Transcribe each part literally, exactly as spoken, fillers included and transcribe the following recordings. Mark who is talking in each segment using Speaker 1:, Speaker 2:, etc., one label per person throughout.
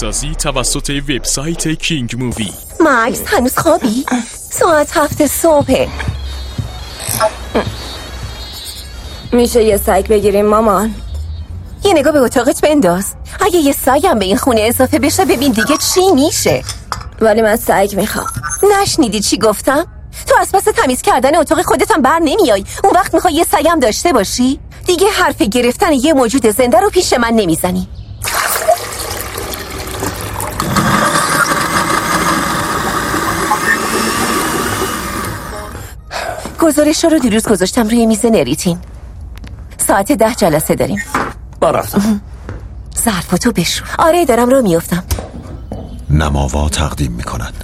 Speaker 1: سازی توسط وبسایت کینگ مووی.
Speaker 2: مکس هنوز خوابی؟ ساعت هفت صبحه. میشه یه سگ بگیریم مامان؟ یه نگاه به اتاقت بنداز. اگه یه سگم به این خونه اضافه بشه ببین دیگه چی میشه. ولی من سگ میخوام. نشنیدی چی گفتم؟ تو از پس تمیز کردن اتاق خودتم بر نمیای. اون وقت میخوای یه سگم داشته باشی؟ دیگه حرف گرفتن یه موجود زنده رو پیش من نمیزنی. گزارش رو دیروز گذاشتم روی میز نریتین. ساعت ده جلسه داریم.
Speaker 3: با رفتم.
Speaker 2: ظرفاتو بشور. آره دارم رو میافتم.
Speaker 4: نماوا تقدیم میکنند.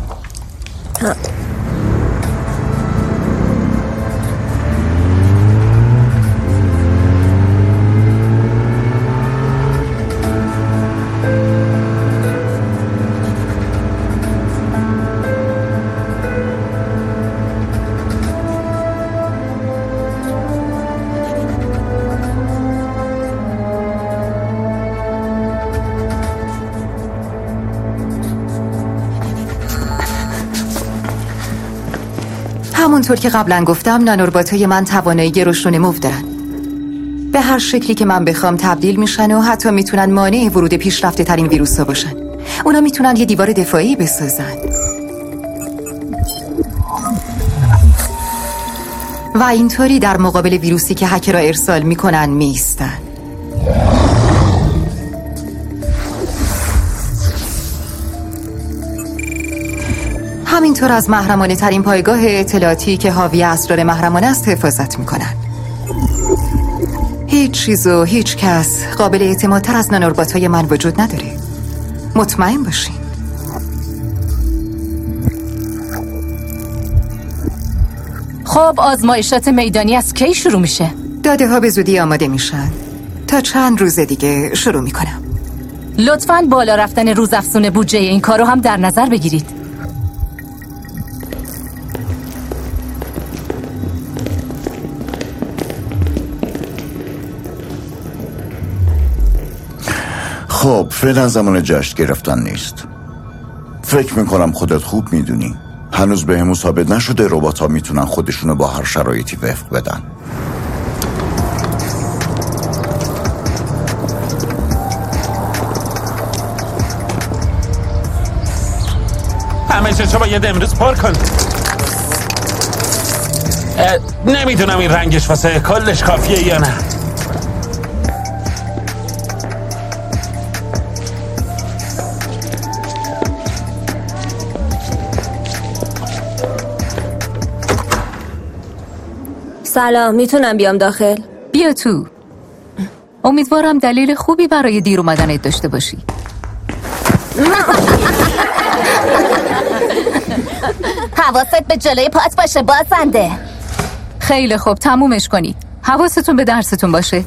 Speaker 5: همونطور که قبلا گفتم نانورباتای من توانایی رشد و نمو دارن. به هر شکلی که من بخوام تبدیل میشن و حتی میتونن مانع ورود پیشرفته ترین ویروسا باشن. اونا میتونن یه دیوار دفاعی بسازن و اینطوری در مقابل ویروسی که هکرها ارسال میکنن میستن. همینطور از محرمانه ترین پایگاه اطلاعاتی که حاوی اسرار محرمانه است حفاظت میکنن. هیچ چیز و هیچ کس قابل اعتمادتر از نانورباتای من وجود نداره. مطمئن باشین.
Speaker 6: خب آزمایشات میدانی از کی شروع میشه؟
Speaker 5: داده ها به زودی آماده میشن. تا چند روز دیگه شروع میکنم.
Speaker 6: لطفاً بالا رفتن روزافزون بودجه این کارو هم در نظر بگیرید.
Speaker 7: خب فعلا زمان جشن گرفتن نیست. فکر میکنم خودت خوب میدونی هنوز به همون ثابت نشده ربات ها میتونن خودشونو با هر شرایطی وفق بدن.
Speaker 3: همه چه باید امروز پر کن. نمیدونم این رنگش واسه کلش کافیه یا نه.
Speaker 2: سلام، میتونم بیام داخل؟
Speaker 6: بیا تو. امیدوارم دلیل خوبی برای دیر اومدنت داشته باشی.
Speaker 8: حواست به جلوی پات باشه بازنده.
Speaker 6: خیلی خوب تمومش کنی. حواستون به درستون باشه.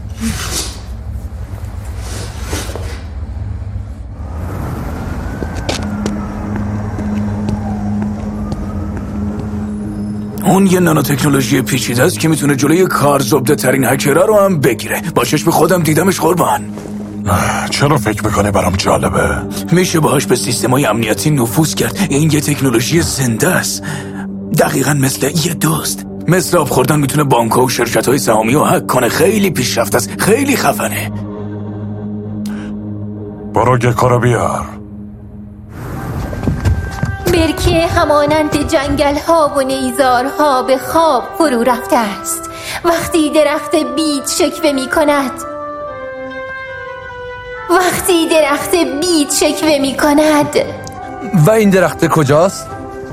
Speaker 9: اون یه نانوتکنولوژی پیچیده است که میتونه جلوی کارزبده ترین هکرها رو هم بگیره. با چشم خودم دیدمش قربان.
Speaker 4: چرا فکر میکنه برام جالبه؟
Speaker 9: میشه باهاش به سیستمای امنیتی نفوذ کرد. این یه تکنولوژی زنده است، دقیقاً مثل یه دوست. مثل آب خوردن میتونه بانک‌ها و شرکت‌های سهامی رو هک کنه. خیلی پیشرفته است، خیلی خفنه.
Speaker 4: برو گکو رو بیار.
Speaker 8: برکه همانند جنگل ها و نیزارها به خواب فرو رفته است وقتی درخت بید شکوه می کند. وقتی درخت بید شکوه می کند.
Speaker 10: و این درخت کجاست؟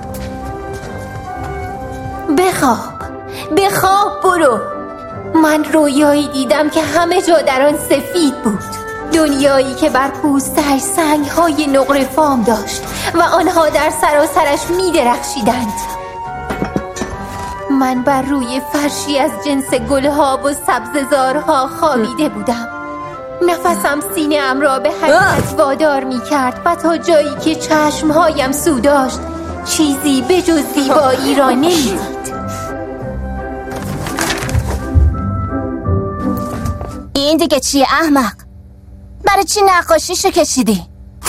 Speaker 8: بخواب بخواب برو. من رویایی دیدم که همه جا در آن سفید بود. دنیایی که بر پوستش سنگ‌های نقره فام داشت و آنها در سراسرش می درخشیدند. من بر روی فرشی از جنس گلها و سبززارها خوابیده بودم. نفسم سینه‌ام را به حرکت وادار می کرد و تا جایی که چشمهایم سو داشت چیزی به جز زیبایی را نمی‌دید. این دیگه چیه احمق؟ برای چی نقاشیشو کشیدی؟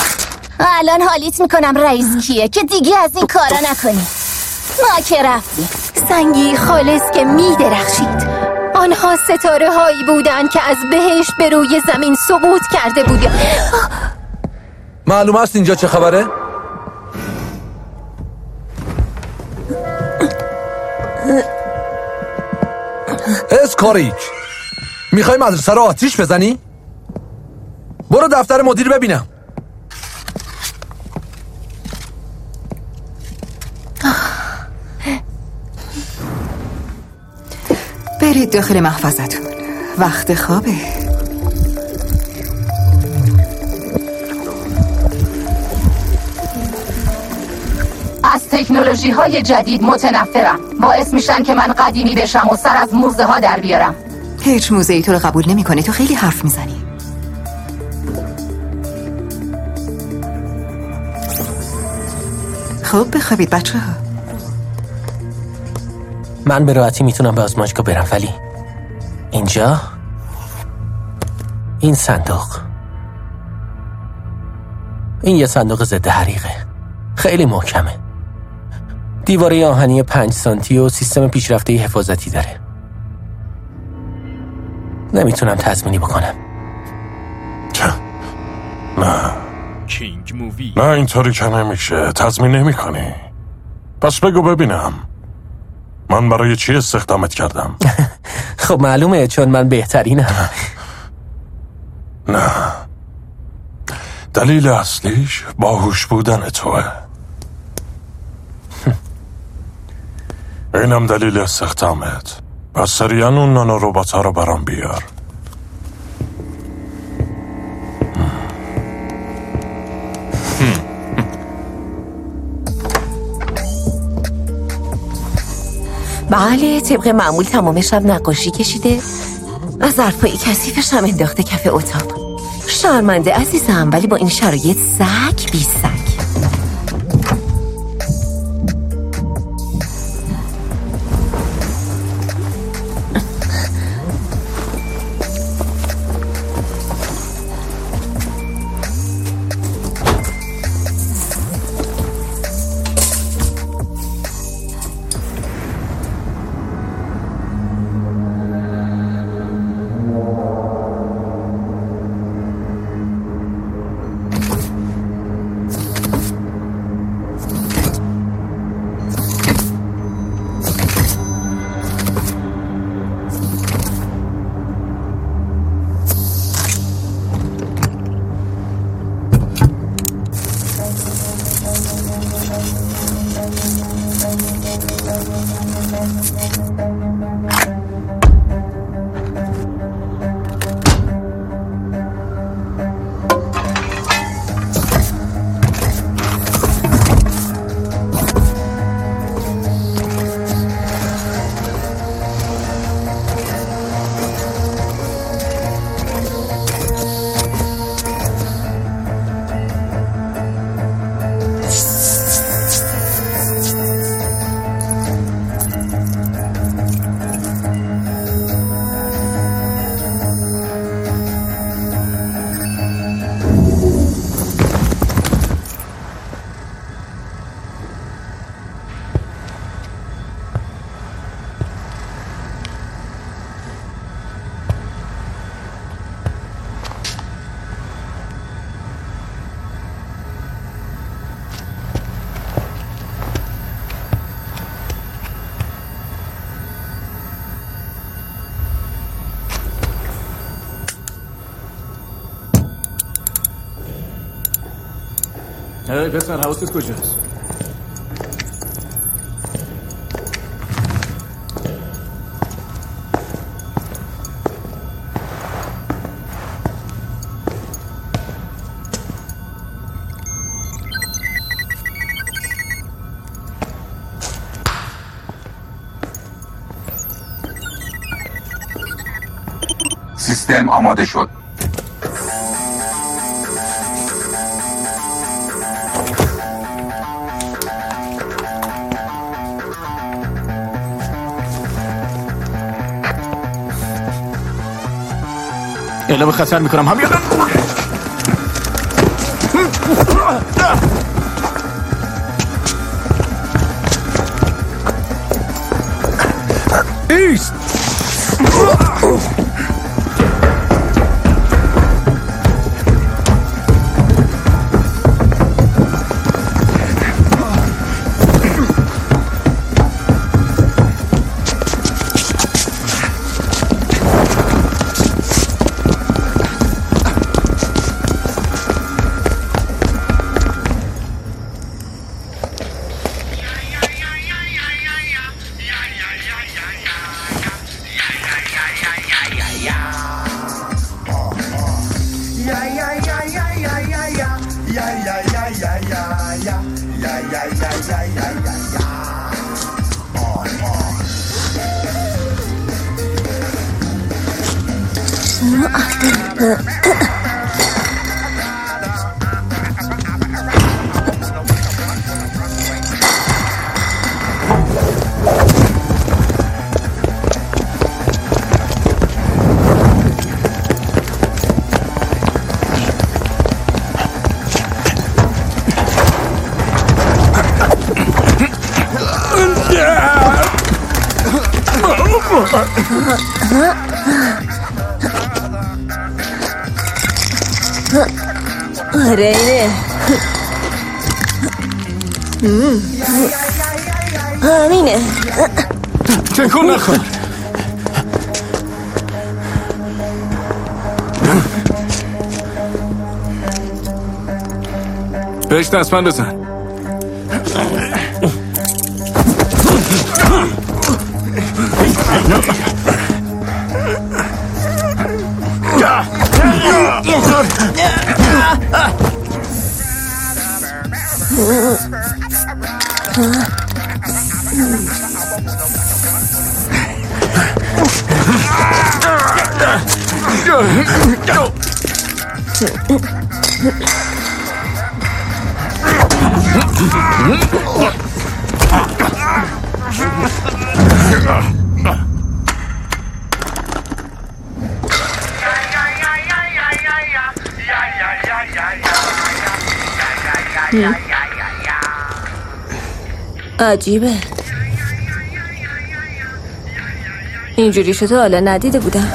Speaker 2: الان حالیت میکنم رئیس کیه که دیگه از این کارا نکنی. ما که رفتیم.
Speaker 8: سنگی خالص که میدرخشید. آنها ستاره هایی بودند که از بهشت به روی زمین سقوط کرده بود.
Speaker 10: معلوم است اینجا چه خبره؟ اسکاریک، میخوای مدرسه رو آتیش بزنی؟ برو دفتر مدیر ببینم.
Speaker 5: برید داخل محفظتون، وقت خوابه.
Speaker 6: از تکنولوژی های جدید متنفرم. باعث میشن که من قدیمی بشم و سر از موزه ها در بیارم.
Speaker 5: هیچ موزه ای تو رو قبول نمیکنه. تو خیلی حرف میزنی. خب بخوابید بچه ها.
Speaker 11: من به راحتی میتونم به آزمایشگاه برم، ولی اینجا این صندوق، این یه صندوق ضد حریقه، خیلی محکمه، دیواره آهنی پنج سانتی و سیستم پیشرفته حفاظتی داره. نمیتونم تضمینی بکنم.
Speaker 4: نه
Speaker 1: کینگ مووی.
Speaker 4: نه اینطوری که نمیشه. تضمین نمی کنی. پس بگو ببینم من برای چی استخدامت کردم؟
Speaker 11: خب معلومه، چون من بهترینم.
Speaker 4: نه، دلیل اصلیش باهوش بودن توه. اینم دلیل استخدامت. پس سریعا اون نانو ربات ها رو برام بیار.
Speaker 2: بله، طبق معمول تمام شب نقاشی کشیده، از ظرفای کثیفش هم انداخته کف اتاق. شرمنده عزیزم، ولی با این شرایط سگ بی سگ.
Speaker 9: هی پسر، حواست کجاست؟
Speaker 12: سیستم آماده شد.
Speaker 9: اعلام خطر میکنم همین الان.
Speaker 10: ایست.
Speaker 2: آره اینه. همینه.
Speaker 9: تکون نخور. بهش دستمند بزن.
Speaker 2: عجیبه. اینجوری شده حالا ندیده بودم.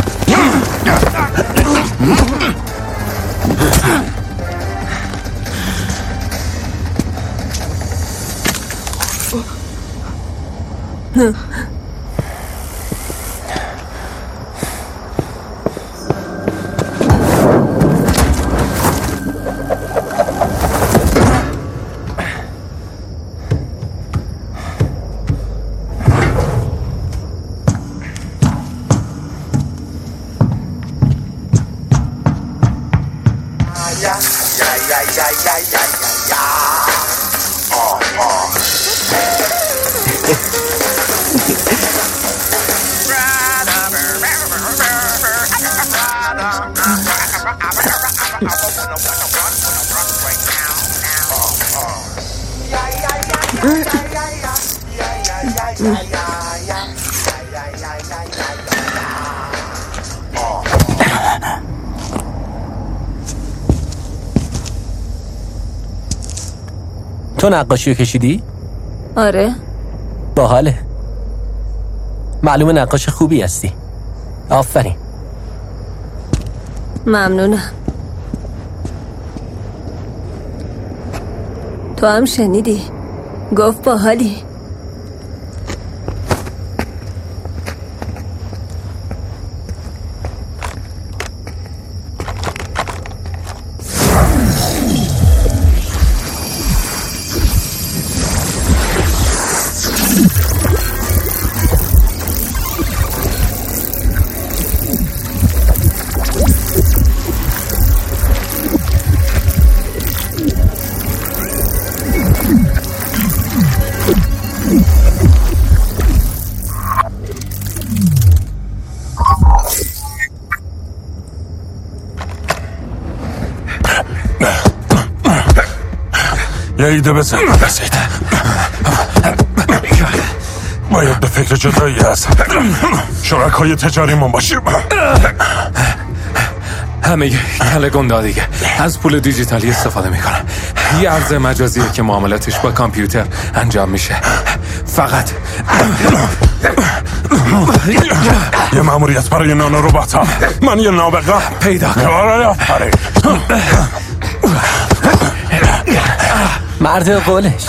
Speaker 11: تو نقاشی رو کشیدی؟
Speaker 2: آره.
Speaker 11: باحاله. معلومه نقاش خوبی هستی. آفرین.
Speaker 2: ممنونم. تو هم شنیدی؟ گفت باحالی.
Speaker 4: یه ایده بزن. رسید. باید به فکر جدایی از شرکای تجاریمون باشیم.
Speaker 13: همه کله گنده دیگه از پول دیجیتالی استفاده میکنن. یه ارز مجازیه که معاملاتش با کامپیوتر انجام میشه. فقط
Speaker 4: یه مأموریت برای نانو ربات ها. من یه نابغه
Speaker 13: پیدا کنم.
Speaker 11: مرد قولش.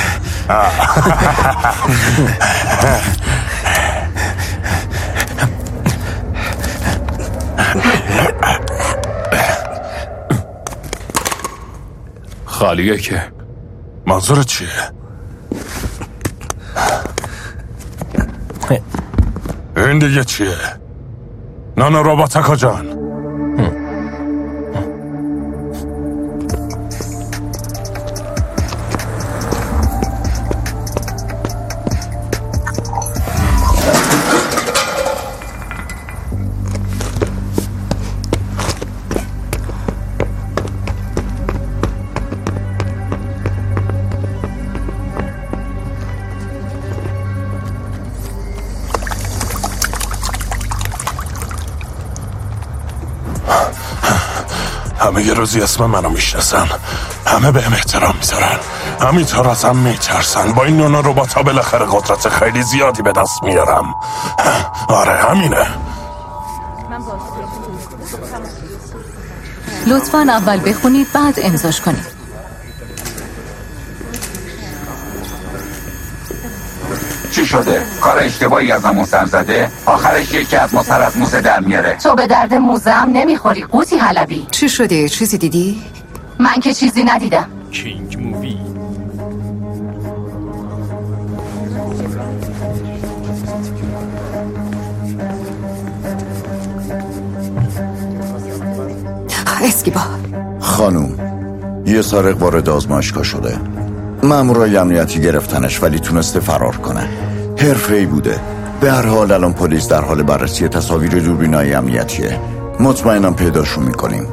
Speaker 13: خالیه که.
Speaker 4: منظورت چیه؟ این دیگه چیه؟ نانو رباتکا جان. همه یه روزی اسم منو میشناسن، همه بهم احترام میذارن، همینطور ازم میترسن. با این نانو ربات ها بالاخره قدرت خیلی زیادی به دست میارم. آره همینه.
Speaker 6: لطفاً اول بخونید بعد امضاش کنید.
Speaker 12: چی شده؟ کار اشتباهی ازمون سر زده؟ آخرش یکی از ما سر از موزه در میاره.
Speaker 6: تو به درد موزه هم نمیخوری قوطی حلبی.
Speaker 5: چی شده؟ چیزی دیدی؟
Speaker 6: من که چیزی ندیدم.
Speaker 1: کینگ مووی.
Speaker 5: اسکیبا
Speaker 7: خانوم، یه سارق وارد آزمایشگاه شده. مامورای امنیتی گرفتنش ولی تونسته فرار کنه. حرفه‌ای بوده. به هر حال الان پلیس در حال بررسی تصاویر دوربینای امنیتیه. مطمئنم پیداشون میکنیم.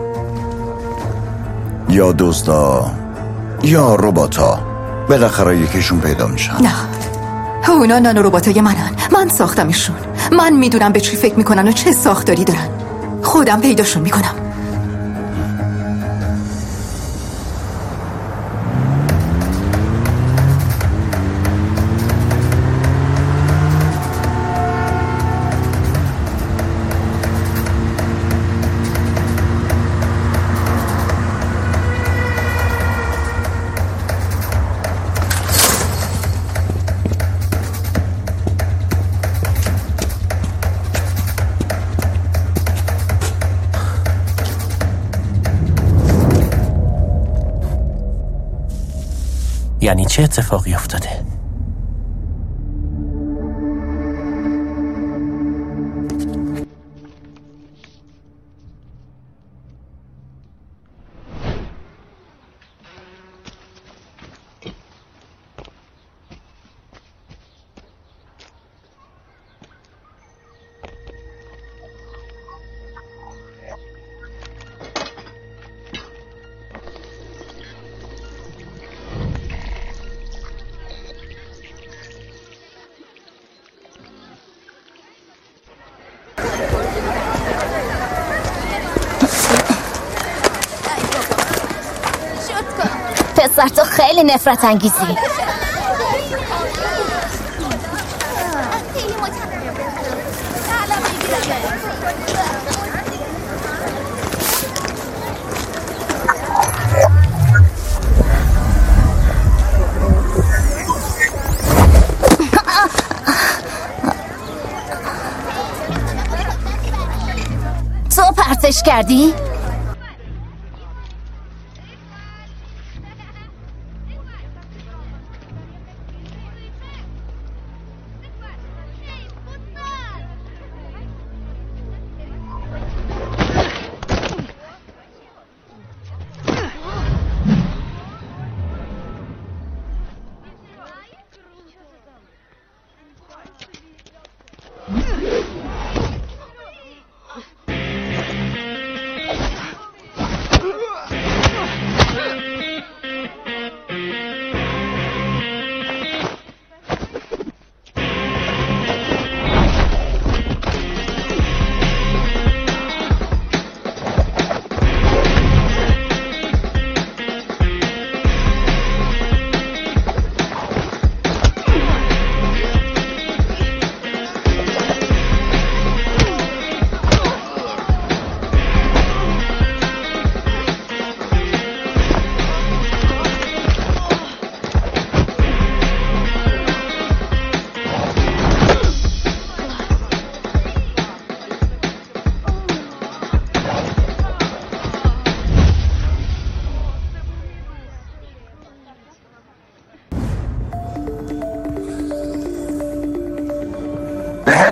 Speaker 7: یا دزدا یا رباتا، بالاخره یکیشون پیدا میشن.
Speaker 5: نه، اونا نانو رباتای منن. من ساختمشون. من میدونم به چی فکر میکنن و چه ساختاری دارن. خودم پیداشون میکنم.
Speaker 11: یعنی چه اتفاقی افتاده؟
Speaker 8: پسر تو خیلی نفرت انگیزی. تو پرتش کردی؟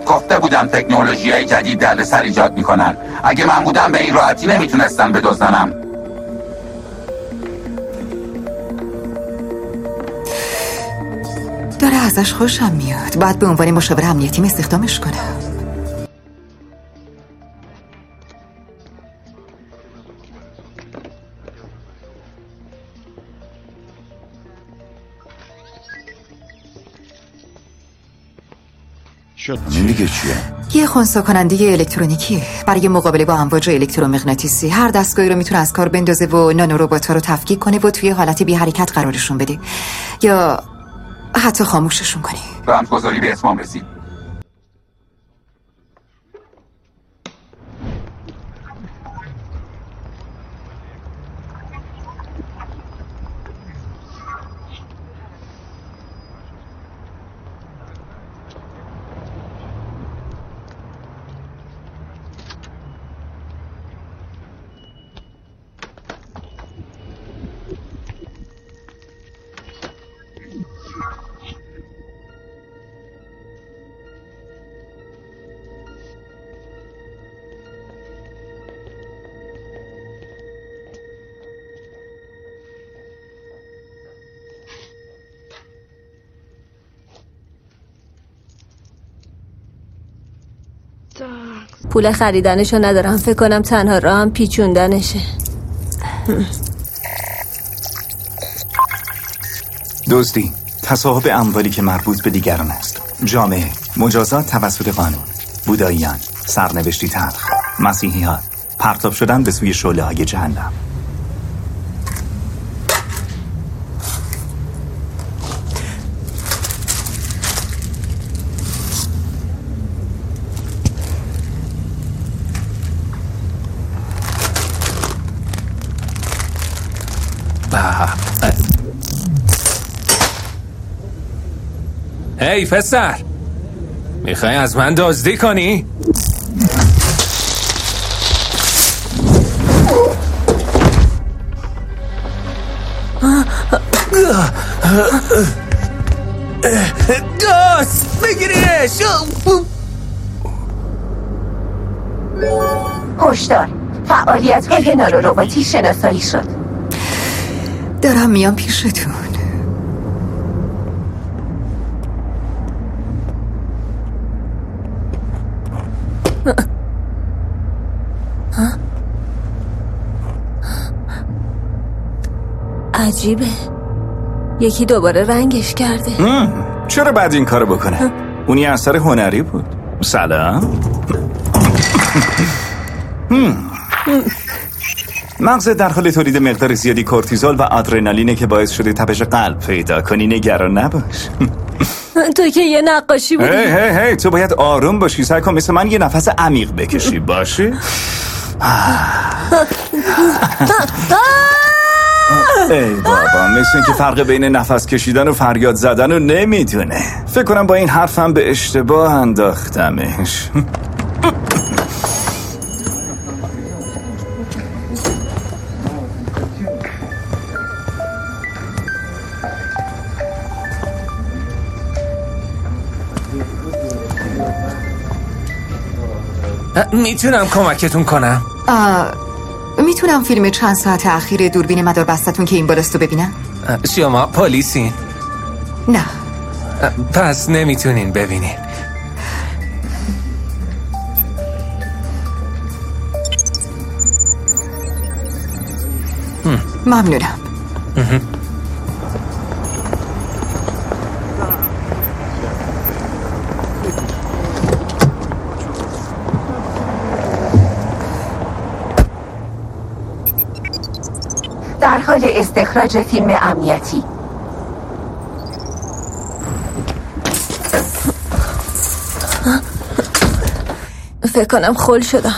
Speaker 12: گفته بودم تکنولوژی های جدید دردسر ایجاد میکنن. اگه من بودم به این راحتی نمیتونستم بدزدنم.
Speaker 5: داره ازش خوشم میاد. بعد به عنوان مشاور امنیتی استخدامش کنم.
Speaker 7: این دیگه چیه؟
Speaker 5: یه خنثی کننده الکترونیکیه برای مقابله با امواج الکترومغناطیسی. هر دستگاهی رو میتونه از کار بندازه و نانو ربات‌ها رو تفکیک کنه و توی حالت بی حرکت قرارشون بده یا حتی خاموششون کنه.
Speaker 12: رمزگذاری به اتمام رسید.
Speaker 2: پول خریدنشو ندارم. فکر کنم تنها راهم پیچوندنشه.
Speaker 14: دزدی، تصاحب اموالی که مربوط به دیگران است. جامعه، مجازات توسط قانون. بوداییان، سرنوشتی تلخ. مسیحیان، پرتاب شدن به سوی شعله‌های جهنم.
Speaker 13: هی پسر، میخوای از من دزدی کنی؟
Speaker 15: دوست بگیریش.
Speaker 6: هشدار، فعالیت های نانورباتی شناسایی شد.
Speaker 5: دارم میام پیشتون.
Speaker 2: عجیبه، یکی دوباره رنگش کرده.
Speaker 14: چرا بعد این کارو بکنه؟ اونی اثر هنری بود. سلام. مغزت در حال تولید مقدار زیادی کورتیزول و آدرنالینه که باعث شده تپش قلب پیدا کنی. نگران نباش.
Speaker 2: تو که یه نقاشی بودی.
Speaker 14: هی هی هی تو باید آروم باشی. سعی کن مثل من یه نفس عمیق بکشی. باشی؟ ای بابا، مثل این که فرق بین نفس کشیدن و فریاد زدن رو نمیدونه. فکر کنم با این حرفم به اشتباه انداختمش.
Speaker 13: میتونم کمکتون کنم؟
Speaker 5: میتونم فیلم چند ساعت اخیر دوربین مدار بستتون که این بالاستو ببینم؟
Speaker 13: شما پلیسین؟
Speaker 5: نه.
Speaker 13: پس نمیتونین ببینین.
Speaker 5: ممنونم.
Speaker 6: در حال استخراج فیلم امنیتی.
Speaker 2: فکر کنم خل شدم.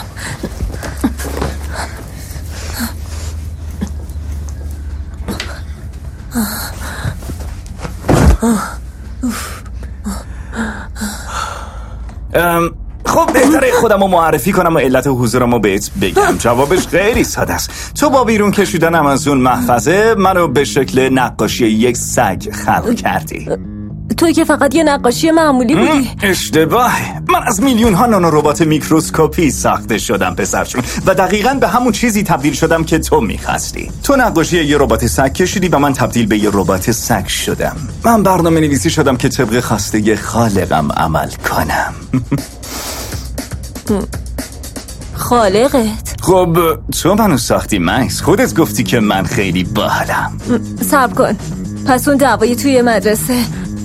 Speaker 14: خب بهتره خودم رو معرفی کنم و علت حضورم رو بهت بگم. جوابش خیلی ساده است. تو با بیرون کشیدنم از اون محفظه منو به شکل نقاشی یک سگ خلق کردی.
Speaker 2: تو که فقط یه نقاشی معمولی بودی.
Speaker 14: اشتباه. من از میلیون ها نانو ربات میکروسکوپی ساخته شدم پسرشون و دقیقاً به همون چیزی تبدیل شدم که تو میخواستی. تو نقاشی یه ربات سگ کشیدی و من تبدیل به یه ربات سگ شدم. من برنامه نویسی شدم که طبق خواسته خالقم عمل کنم.
Speaker 2: خالقت؟
Speaker 14: خب تو منو ساختی مکس. خودت گفتی که من خیلی باحالم.
Speaker 2: صبر کن. پس اون دعوای توی مدرسه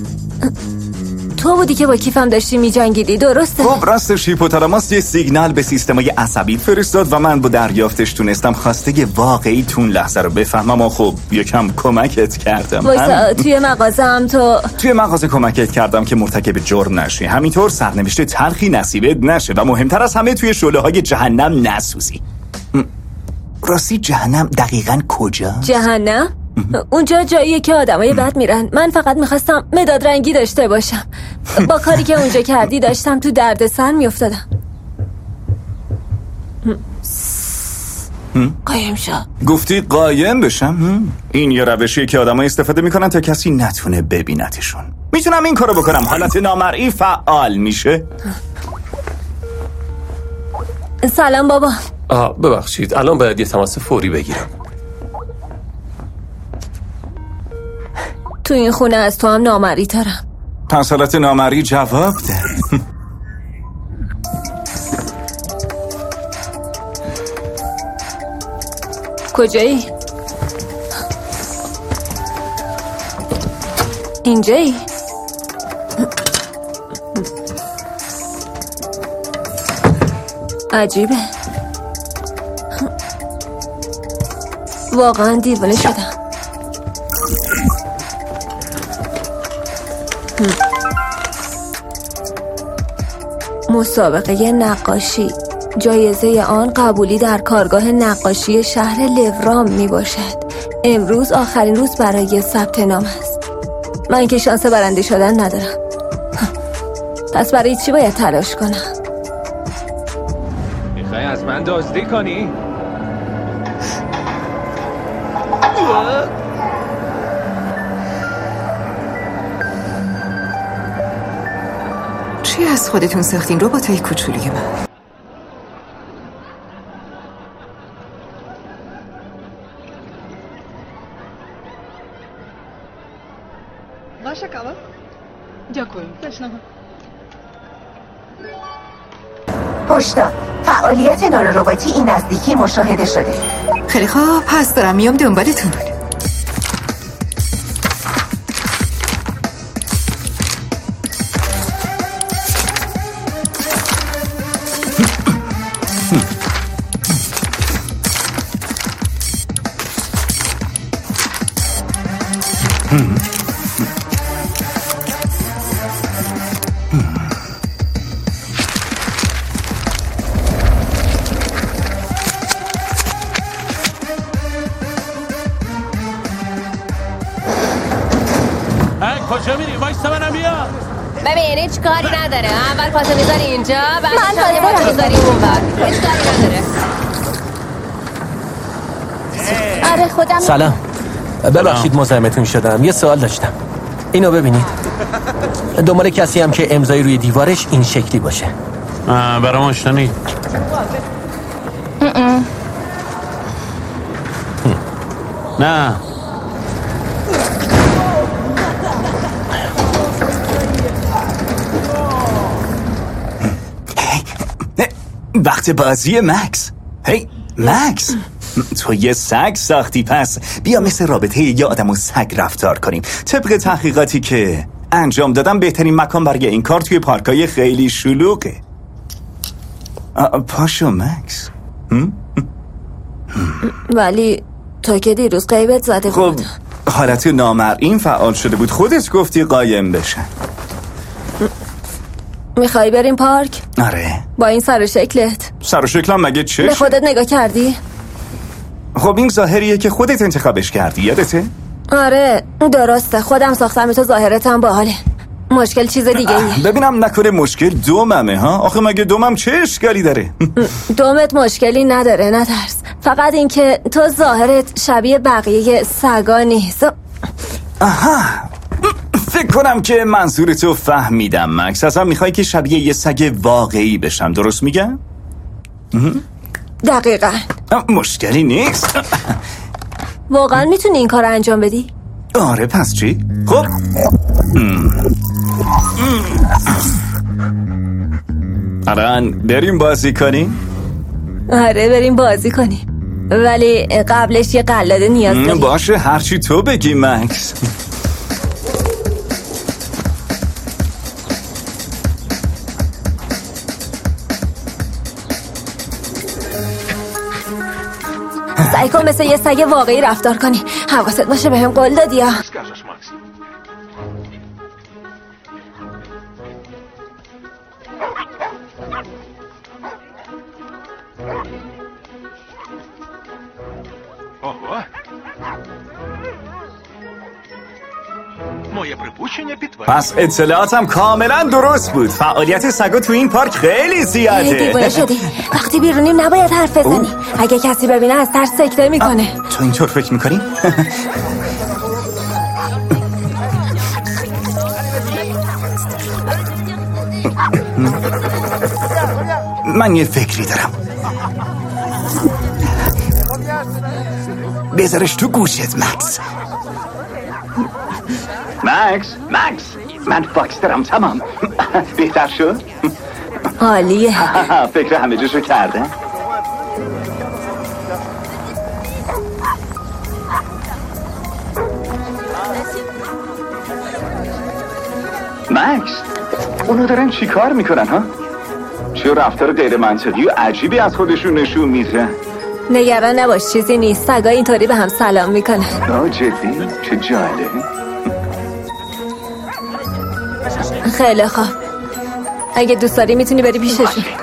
Speaker 2: تو بودی که با کیفم داشتی می جنگیدی، درسته؟
Speaker 14: خب راستش هیپوتالاموس یه سیگنال به سیستمای عصبی فرستاد و من با دریافتش تونستم خواسته واقعی تون لحظه رو بفهمم و خب یکم کمکت کردم.
Speaker 2: وایسا توی مغازه هم تو
Speaker 14: توی مغازه کمکت کردم که مرتکب جرم نشی، همینطور سرنوشت تلخی نصیبت نشه و مهمتر از همه توی شعله های جهنم نسوزی. راستی جهنم دقیقاً کجا؟
Speaker 2: جهنم؟ اونجا جاییه که آدمای بد میرن. من فقط میخواستم مداد رنگی داشته باشم. با کاری که اونجا کردی داشتم تو دردسر میافتادم. قایم شو.
Speaker 14: گفتی قایم بشم؟ این یه روشیه که آدمای استفاده میکنن تا کسی نتونه ببینتشون. میتونم این کارو بکنم حالت نامرئی فعال میشه؟
Speaker 2: سلام بابا.
Speaker 11: آه ببخشید الان باید یه تماس فوری بگیرم.
Speaker 2: تو این خونه از تو هم نامری ترم.
Speaker 14: پس حالت نامری جواب ده.
Speaker 2: کجایی؟ اینجایی؟ عجیبه. واقعا دیوانه شدم. مسابقه نقاشی، جایزه آن قبولی در کارگاه نقاشی شهر لورام می باشد. امروز آخرین روز برای ثبت نام است. من که شانس برنده شدن ندارم. پس برای چی باید تلاش کنم؟
Speaker 13: میخوای از من دزدی کنی؟
Speaker 5: چی از خودتون ساختین رباتای کوچولی من؟
Speaker 15: Ваша кава? Дякую. Смачного.
Speaker 6: هشدار، فعالیت نانورباتی این نزدیکی مشاهده شده.
Speaker 5: خیلی خوب، پس دارم میام دنبالتون.
Speaker 3: کجا میری؟ وایستا منم بیا.
Speaker 8: ببین هیچ کاری نداره. اول پاتو میذاری اینجا، بعد
Speaker 2: من
Speaker 8: پاتو
Speaker 2: دارم
Speaker 8: میذاری اونور. هیچ کاری نداره.
Speaker 2: آره خودم.
Speaker 11: سلام. ببخشید مزاحمتون شدم. یه سوال داشتم. اینو ببینید. دنبال کسی هم که امضای روی دیوارش این شکلی باشه.
Speaker 3: برام آشنایی. نه.
Speaker 14: وقت بازی مکس. هی مکس، تو یه سگ ساختی، پس بیا مثل رابطه یه آدم و سگ رفتار کنیم. طبق تحقیقاتی که انجام دادم بهترین مکان برای این کار توی پارکای خیلی شلوغه. پاشو مکس.
Speaker 2: ولی تو که دیروز غیبت زده بود.
Speaker 14: خب حالت نامرئی فعال شده بود، خودت گفتی قایم بشن.
Speaker 2: میخوای بریم پارک؟
Speaker 14: آره.
Speaker 2: با این سر و شکلت؟
Speaker 14: سر و شکلم مگه چش؟
Speaker 2: به خودت نگاه کردی؟
Speaker 14: خب این ظاهریه که خودت انتخابش کردی، یادته؟
Speaker 2: آره درسته، خودم ساختم، تو ظاهرتم باحاله. مشکل چیز دیگه ایه.
Speaker 14: ببینم نکنه مشکل دوممه ها؟ آخه مگه دومم چه اشکالی داره؟
Speaker 2: دومت مشکلی نداره، نترس. فقط این که تو ظاهرت شبیه بقیه سگا نیست.
Speaker 14: آها، فکر کنم که منظور تو فهمیدم مکس. ازم میخوای که شبیه یه سگ واقعی بشم، درست میگم؟
Speaker 2: دقیقاً.
Speaker 14: مشکلی نیست.
Speaker 2: واقعا میتونی این کار رو انجام بدی؟
Speaker 14: آره پس چی؟ خب الان بریم بازی کنیم؟
Speaker 2: آره بریم بازی کنیم، ولی قبلش یه قلاده نیاز داریم.
Speaker 14: باشه هرچی تو بگی مکس.
Speaker 2: سعی کن مثل یه سگ واقعی رفتار کنی. حواست باشه بهم قول دادی یا؟
Speaker 14: پس اطلاعاتم کاملا درست بود. فعالیت سگا تو این پارک خیلی زیاده.
Speaker 2: دیوونه شدی. وقتی بیرونیم نباید حرف بزنی. اگه کسی ببینه از ترس سکته میکنه.
Speaker 14: تو اینطور فکر میکنی؟ من یه فکری دارم. بذارش تو گوشت مکس.
Speaker 12: مکس مکس من فاکس دارم. تمام. بهتر شد؟
Speaker 2: عالیه.
Speaker 12: فکر همه جوشو کرده. مکس اونا دارن چی کار میکنن ها؟ چه رفتار غیر منطقی و عجیبی از خودشون نشون میدن.
Speaker 2: نگران نباش چیزی نیست. سگا اینطوری به هم سلام میکنن.
Speaker 12: آه جدی؟ چه جالب.
Speaker 2: خیلی خوب. اگه دوست داری میتونی بری پیششون.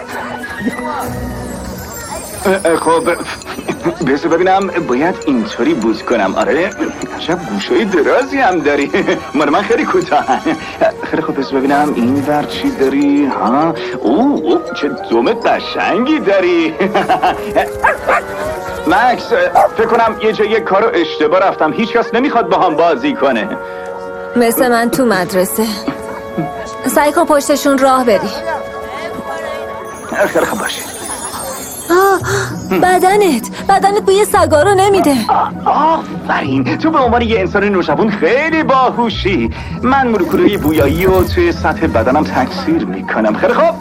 Speaker 12: خب بذار ببینم باید اینطوری بوز کنم. آره عجب گوشای درازی هم داری. مال من خیلی کوتاه. خیلی خوب بذار ببینم این ور چی داری. ها اوه او، چه دوم قشنگی داری. مکس فکر کنم یه جای کارو اشتباه رفتم. هیچ کس نمیخواد با هم بازی کنه.
Speaker 2: مثل من تو مدرسه. سعی کن پشتشون راه بری.
Speaker 12: خیلی خوب باشه.
Speaker 2: آه بدنت بدنت بوی سگا رو نمیده.
Speaker 12: آفرین تو به عنوان یه انسان نوجوان خیلی باهوشی. من مولکولای بویایی رو توی سطح بدنم تکثیر میکنم. خیلی خوب.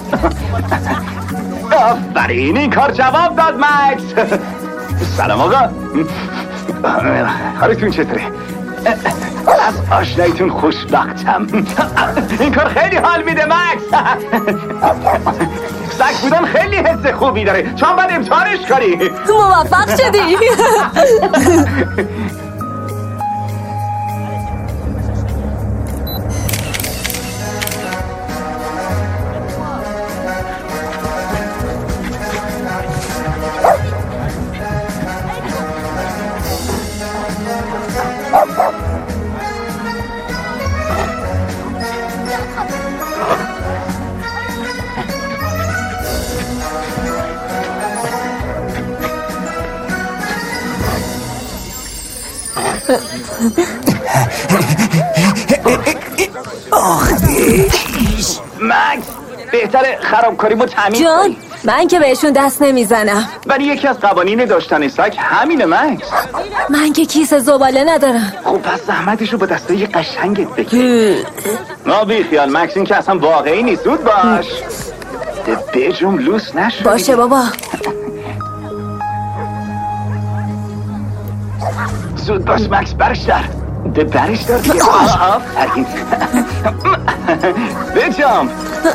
Speaker 12: آفرین این کار جواب داد مکس. سلام آقا. حالتون چطوره؟ از آشنایتون خوشبختم. این کار خیلی حال میده مکس. سگ بودن خیلی حس خوبی داره. چون باید امتحانش کنی.
Speaker 2: موفق شدی.
Speaker 12: مکس بهتره خرابکاریمو تعمیر
Speaker 2: جان من که بهشون دست نمیزنم.
Speaker 12: ولی یکی از قوانین داشتن سگ همینه مکس.
Speaker 2: من که کیسه زباله ندارم.
Speaker 12: خب پس زحمتشو با دستای قشنگت بکش. ما بی خیال مکس این که اصلا واقعی نیست. زود باش به جم لوس نشو.
Speaker 2: باشه بابا.
Speaker 12: زود باش مکس برش دار. ده برش دار دیگه. آفرین. بجام.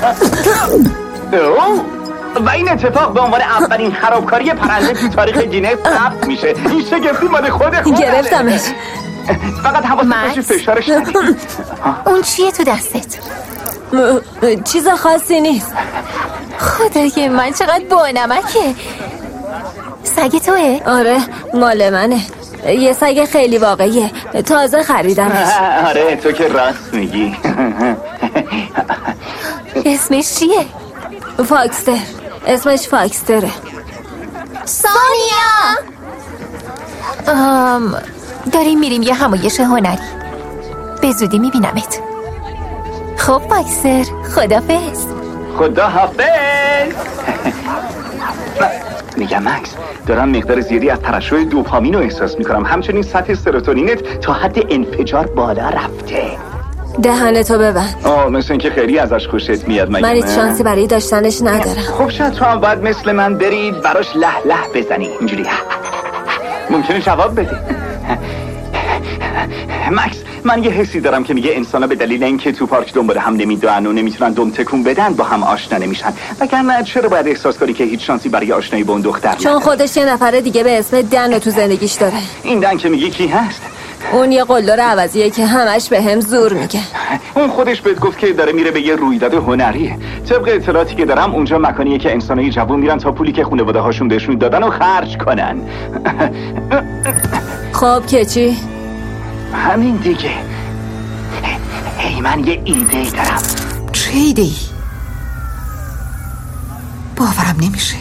Speaker 12: و این اتفاق به عنوان اولین خرابکاری پرنده تو تاریخ گینس ثبت میشه. این شگفتی مال خود خودمه.
Speaker 2: گرفتمش.
Speaker 12: فقط حواست باشه فشارش ندی.
Speaker 8: اون چیه تو دستت؟
Speaker 2: چیز خاصی نیست.
Speaker 8: خدای من چقدر بانمکه. سگ توه؟
Speaker 2: آره مال منه. یه سگ خیلی واقعیه. تازه خریدمش.
Speaker 12: آره تو که راست میگی.
Speaker 8: اسمش چیه؟
Speaker 2: فاکستر. اسمش فاکستره.
Speaker 8: سانیا آم داریم میریم یه همایش هنری. به زودی میبینمت. خب باکسر، خدافظ.
Speaker 12: خدا حافظ. میگم مکس، دارم مقدار زیادی از ترشح دوپامین رو احساس میکنم. همچنین سطح سروتونینت تا حد انفجار بالا رفته.
Speaker 2: دهنتو ببند.
Speaker 12: آه مثل اینکه خیلی ازش خوشت میاد. مگه
Speaker 2: من هیچ شانسی برای داشتنش ندارم.
Speaker 12: خب شاید تو هم باید مثل من برید براش له له بزنی اینجوری. ممکنه جواب بده. مکس، من یه حسی دارم که میگه انسانا به دلیل اینکه تو پارک دنبال هم نمیدونن و نمیتونن دم تکون بدن با هم آشنا نمیشن. وگرنه چرا باید احساس کنی که هیچ شانسی برای آشنایی با اون دختر نداره؟
Speaker 2: چون خودش یه نفر دیگه به اسم دن تو زندگیش داره.
Speaker 12: این دن که میگی کی هست؟
Speaker 2: اون یه قلدر عوضیه که همش به هم زور میگه.
Speaker 12: اون خودش بهت گفت که داره میره به یه رویداد هنریه. طبق اطلاعاتی که دارم اونجا مکانیه که انسانای جوون میرن تا پولی که خانواده هاشون بهشون دادن و خرج کنن.
Speaker 2: خب که چی؟
Speaker 12: همین دیگه. هی من یه ایده ای دارم.
Speaker 5: چه ایده ای؟ باورم نمیشه.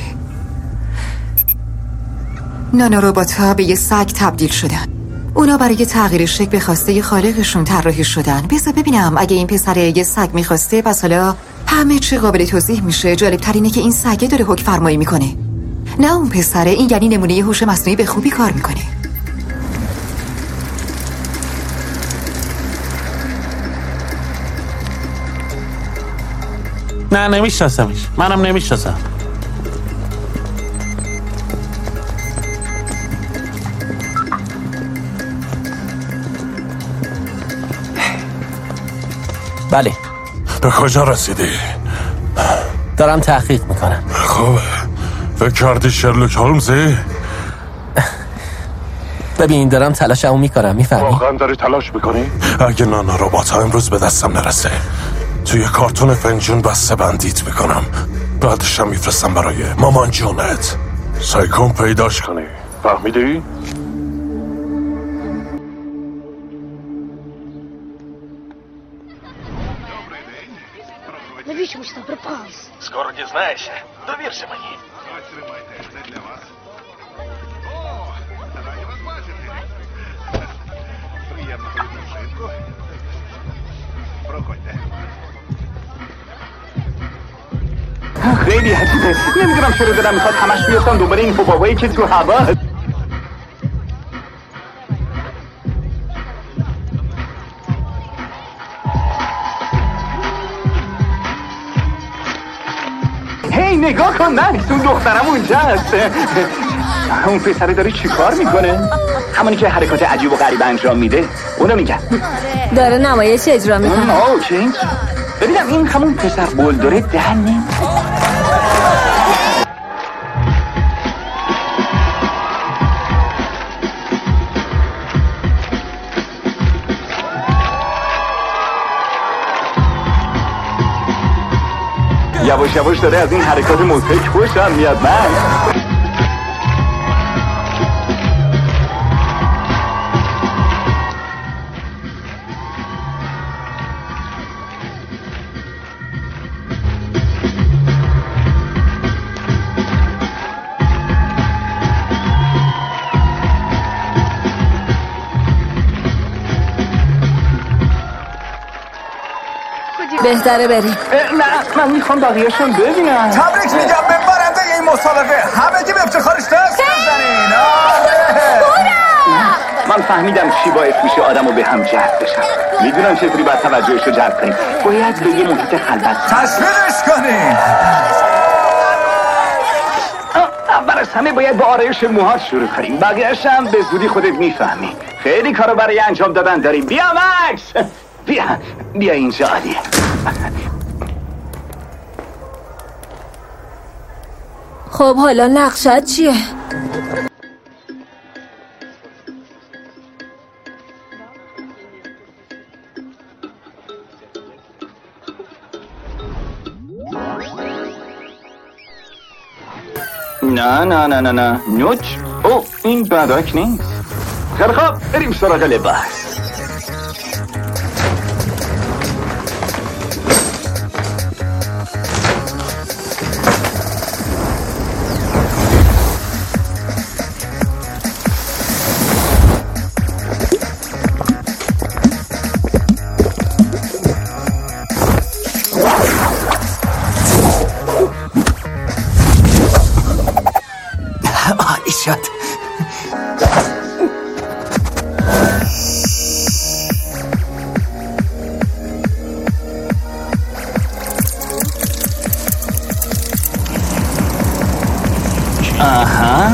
Speaker 5: نانو ربات ها به یه سگ تبدیل شدن. اونا برای تغییر شکل به خواسته خالقشون طراحی شدن. بذار ببینم اگه این پسر یه سگ میخواسته پس حالا همه چی قابل توضیح میشه. جالب تر اینه که این سگه داره حکم فرمایی میکنه، نه اون پسره. این یعنی نمونه یه هوش مصنوعی به خوبی کار میکنه.
Speaker 3: نه نمیشناسمش. منم نمیشناسم.
Speaker 11: بله.
Speaker 4: به کجا رسیدی؟
Speaker 11: دارم تحقیق میکنم.
Speaker 4: خوبه. فکر کردی شرلوک هولمزی؟
Speaker 11: ببین دارم تلاشمو میکنم، میفهمی؟
Speaker 4: واقعا داری تلاش میکنی؟ اگه نانا ربات ها امروز به دستم نرسه توی کارتون فنجون بسته بندیت میکنم، بعدش هم میفرستم برای مامان جونت. سعی کن پیداش کنی، فهمیدی؟
Speaker 16: Навіщо ми ж там пропались?
Speaker 17: Скоро дізнаєшся. Довірся мені. Приємного відпочинку. Проходьте.
Speaker 12: خیلی عجیبه. نمیدونم چرا دارم میخواد همش بیفتم دوباره این حبابایی که تو هوا. هی نگاه کن مکس، اون دخترم اونجا هست. اون پسره داره چی کار میکنه؟ همونی که حرکات عجیب و غریب انجام میده اونو میگن.
Speaker 2: داره نمایش اجرا میکنه.
Speaker 12: اوکی. ببینم این همون پسر بولدره دنی. یواش یواش داره از این حرکات موسیقی خوشم میاد. من
Speaker 2: بهتره بریم.
Speaker 12: نه من میخوام بقیه‌شون ببینم.
Speaker 18: تبریک میگم به برنده این مسابقه. همگی به افتخارش دست بزنین.
Speaker 12: من فهمیدم چی باعث میشه آدمو به هم جذب بشن. میدونم چطوری باید توجهش رو جلب کنیم. باید به یه محیط خلوت
Speaker 18: تشویقش کنین.
Speaker 12: اول از همه باید با آرایش موهات شروع کنیم. بقیه‌اش هم به زودی خودت میفهمی. خیلی کارو برای انجام دادن داریم. بیا مکس، بیا بیا اینجا. عالیه.
Speaker 2: خب حالا نقشت چیه؟
Speaker 12: نه نه نه نه نه نوچ. او این بدک نیست. خیلی خوب بریم سراغ لباس.
Speaker 14: وحشت. آها،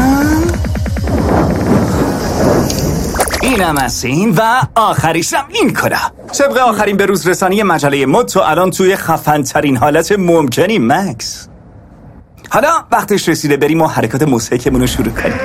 Speaker 14: اینم از این و آخریشم این کاره. طبق آخرین به روز رسانی مجله مد تو الان توی خفن ترین حالت ممکنی مکس. حالا وقتش رسیده بریم و حرکات مضحکمون رو شروع کنیم.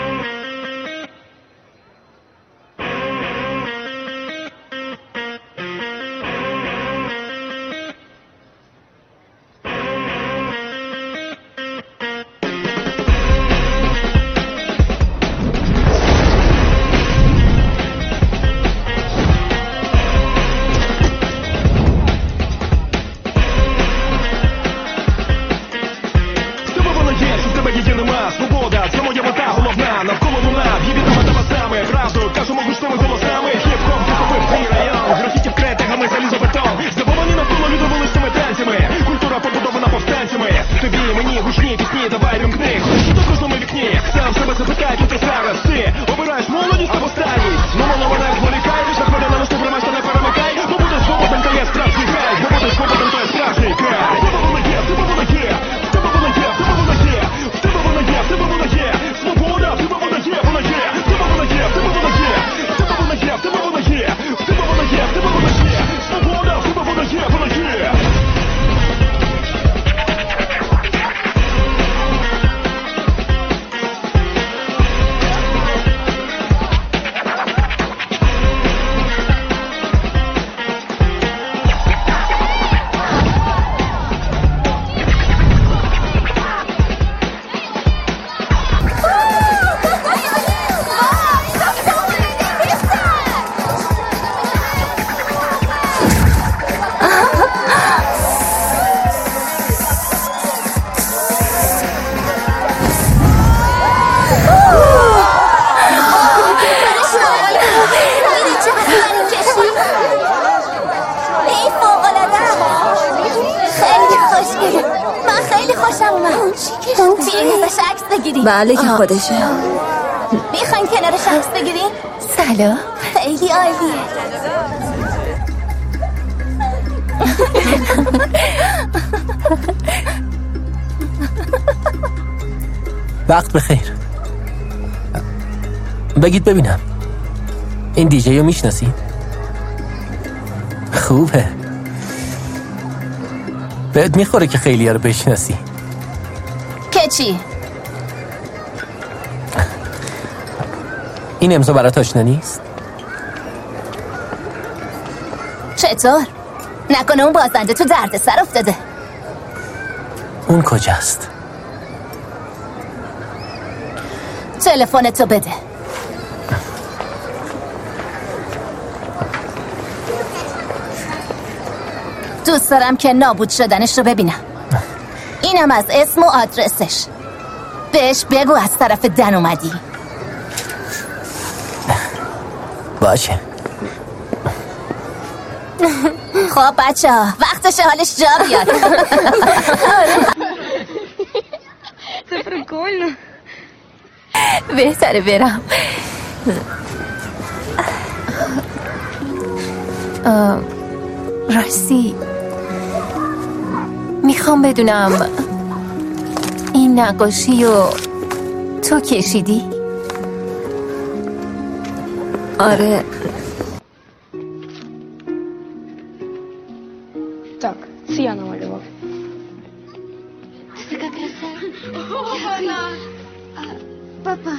Speaker 2: بله که خودشه.
Speaker 8: میخواین کنارش عکس بگیرین؟ سلام. خیلی عالیه.
Speaker 11: وقت بخیر. بگید ببینم این دیجی رو میشناسی؟ خوبه. بهت میخوره که خیلی ها رو بشناسی.
Speaker 8: که چی؟
Speaker 11: این امضا برات آشنا نیست؟
Speaker 8: چطور؟ نکنه اون بازنده تو درد سر افتاده؟
Speaker 11: اون کجاست؟
Speaker 8: تلفنتو بده. دوست دارم که نابود شدنش رو ببینم. اینم از اسم و آدرسش. بهش بگو از طرف دن اومدی.
Speaker 11: باشه.
Speaker 8: خب بچه ها وقتش حالش جا بیاد.
Speaker 2: بهتره برم.
Speaker 8: راستی میخوام بدونم این نقاشی رو تو کشیدی؟
Speaker 2: آره.
Speaker 15: Так, ці я намалював.
Speaker 16: Така краса. Папа.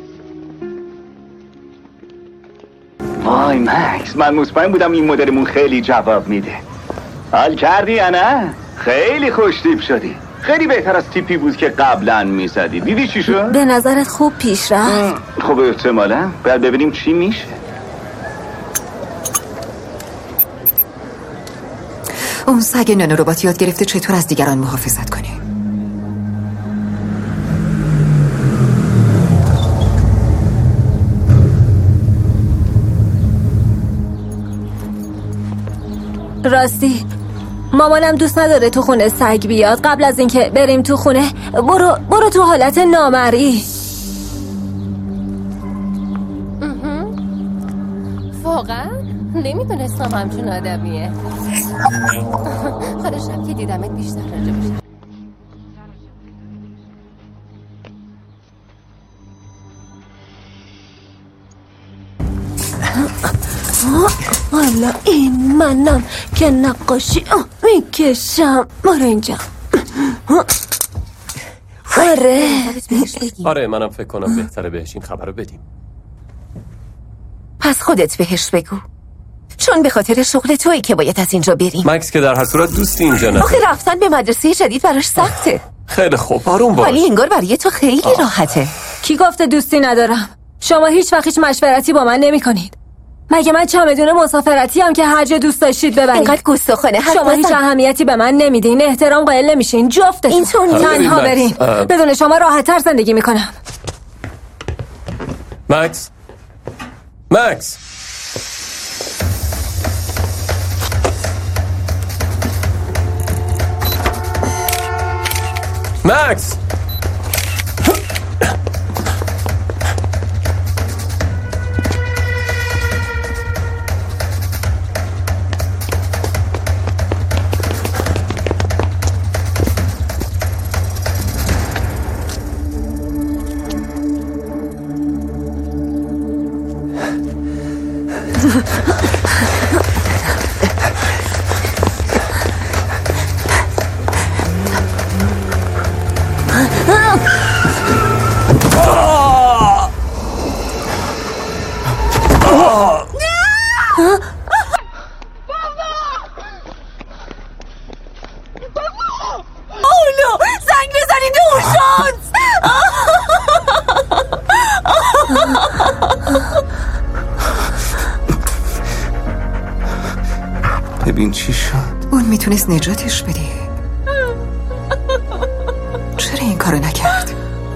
Speaker 12: وای مکس، من مطمئن بودم این مدلمون خیلی جواب میده. حال کردی یا نه؟ خیلی خوش تیپ شدی. خیلی بهتر از تیپی بود که قبلا میزدی. دیدی چی شد؟
Speaker 2: به نظرت خوب پیش رفت؟
Speaker 12: خب احتمالا باید ببینیم چی میشه.
Speaker 5: اون سگ نانوربات یاد گرفته چطور از دیگران محافظت کنه.
Speaker 2: راستی مامانم دوست نداره تو خونه سگ بیاد. قبل از اینکه بریم تو خونه برو برو تو حالت نامرئی. نمیدونستم همچون آدمیه. حالا شب که دیدمت بیشتر راجع بشم. حالا این منم که نقاشی میکشم. برو اینجا. آره
Speaker 11: آره منم فکر کنم بهتره بهش این خبر رو بدیم.
Speaker 2: پس خودت بهش بگو، چون به خاطر شغل تویی که باید از اینجا بریم.
Speaker 11: مکس که در هر صورت دوستی اینجا نه.
Speaker 2: آخه رفتن به مدرسه جدید براش سخته.
Speaker 11: خیلی خوب آروم باش.
Speaker 2: ولی انگار برای تو خیلی آه. راحته.
Speaker 16: کی گفته دوستی ندارم؟ شما هیچ وقت هیچ مشورتی با من نمی کنید. مگه من چمدون مسافرتی هم که هر جا دوست داشتید ببرید؟
Speaker 2: اینقدر گستاخانه حرف
Speaker 16: شما هیچ اهمیتی به من نمیدین، احترام قائل نمیشین. جفتتون
Speaker 2: اینطور
Speaker 16: تنها برین. بدون شما راحت‌تر زندگی میکنم.
Speaker 11: مکس مکس مکس
Speaker 9: ببین چی شد.
Speaker 5: اون میتونست نجاتش بده. چرا این کارو نکرد؟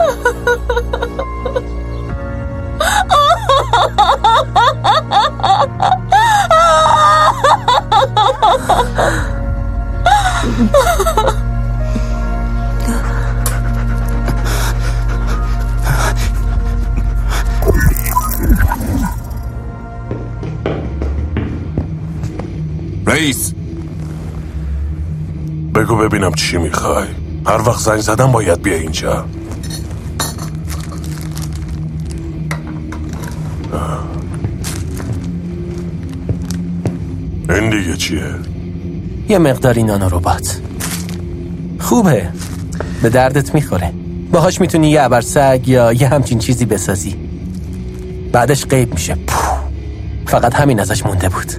Speaker 4: رئیس بگو ببینم چی میخوای. هر وقت زنگ زدم باید بیا اینجا. این دیگه چیه؟
Speaker 11: یه مقداری نانوربات. خوبه، به دردت میخوره. باهاش میتونی یه ابرسگ یا یه همچین چیزی بسازی. بعدش غیب میشه. فقط همین ازش مونده بود.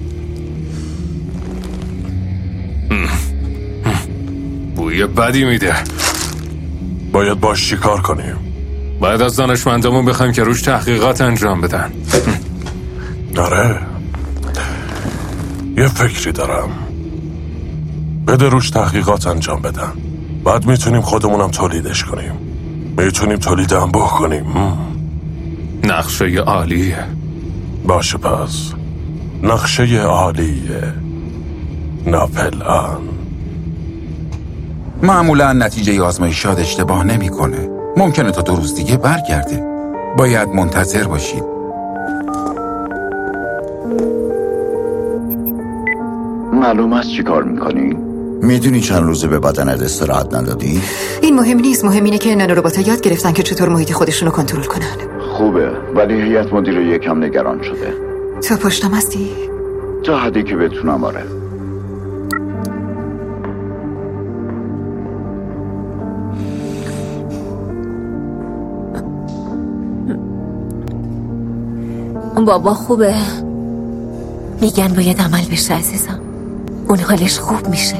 Speaker 13: بوی بدی میده.
Speaker 4: باید باش چی کار کنیم؟
Speaker 13: باید از دانشمندامون بخوایم که روش تحقیقات انجام بدن.
Speaker 4: آره یه فکری دارم. بده روش تحقیقات انجام بدن، بعد میتونیم خودمونم تولیدش کنیم. میتونیم تولید انبوه کنیم.
Speaker 13: نقشه عالیه.
Speaker 4: باشه پس نقشه عالیه. ناپلئون
Speaker 19: معمولا نتیجه آزمایشات اشتباه نمیکنه. ممکنه تا دو روز دیگه برگرده. باید منتظر باشید.
Speaker 7: معلوم است چی کار میکنی؟ میدونی چند روزه به بدنت استراحت ندادی؟
Speaker 5: این مهم نیست. مهم اینه که نانوربات‌ها یاد گرفتن که چطور محیط خودشونو کنترل کنن.
Speaker 7: خوبه، ولی هیئت مدیره یکم نگران شده.
Speaker 5: تو پشتم هستی؟
Speaker 7: تا حدی که بتونم. آره.
Speaker 2: بابا خوبه؟ میگن باید عمل بشه عزیزم. اون حالش خوب میشه.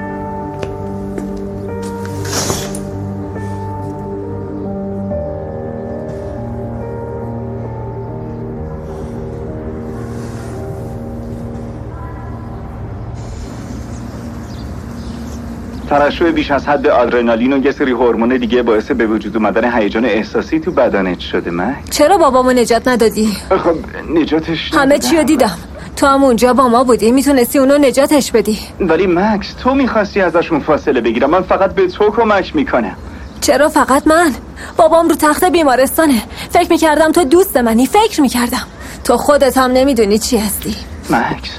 Speaker 12: ترشح بیش از حد آدرنالین و یه سری هورمون دیگه باعث به وجود اومدن هیجان احساسی تو بدنت شده. من
Speaker 16: چرا بابامو نجات ندادی؟
Speaker 12: خب نجاتش
Speaker 16: همه چیو دیدم. تو هم اونجا با ما بودی، میتونستی اونو نجاتش بدی.
Speaker 12: ولی مکس تو میخواستی ازشون فاصله بگیرم. من فقط به تو کمک میکنم.
Speaker 16: چرا فقط من؟ بابام رو تخت بیمارستانه. فکر میکردم تو دوست منی. فکر میکردم تو خودت هم نمیدونی چی هستی.
Speaker 12: مکس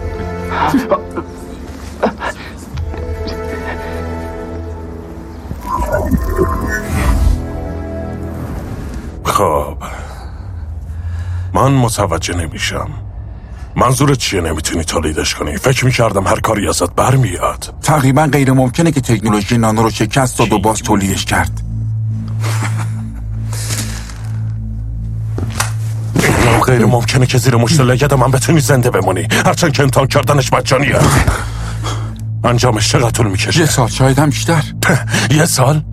Speaker 4: خب من متوجه نمیشم. منظورت چیه نمیتونی تولیدش کنی؟ فکر میکردم هر کاری ازت برمیاد.
Speaker 19: تقریبا غیر ممکنه که تکنولوژی نانو رو شکست داد و باز تولیدش کرد.
Speaker 4: غیر ممکنه که زیر مشت لگد من بتونی زنده بمونی، هرچند که امتحان کردنش مجانیه. انجامش چقدر طول میکشه؟
Speaker 19: یه سال، شاید هم بیشتر.
Speaker 4: یه سال؟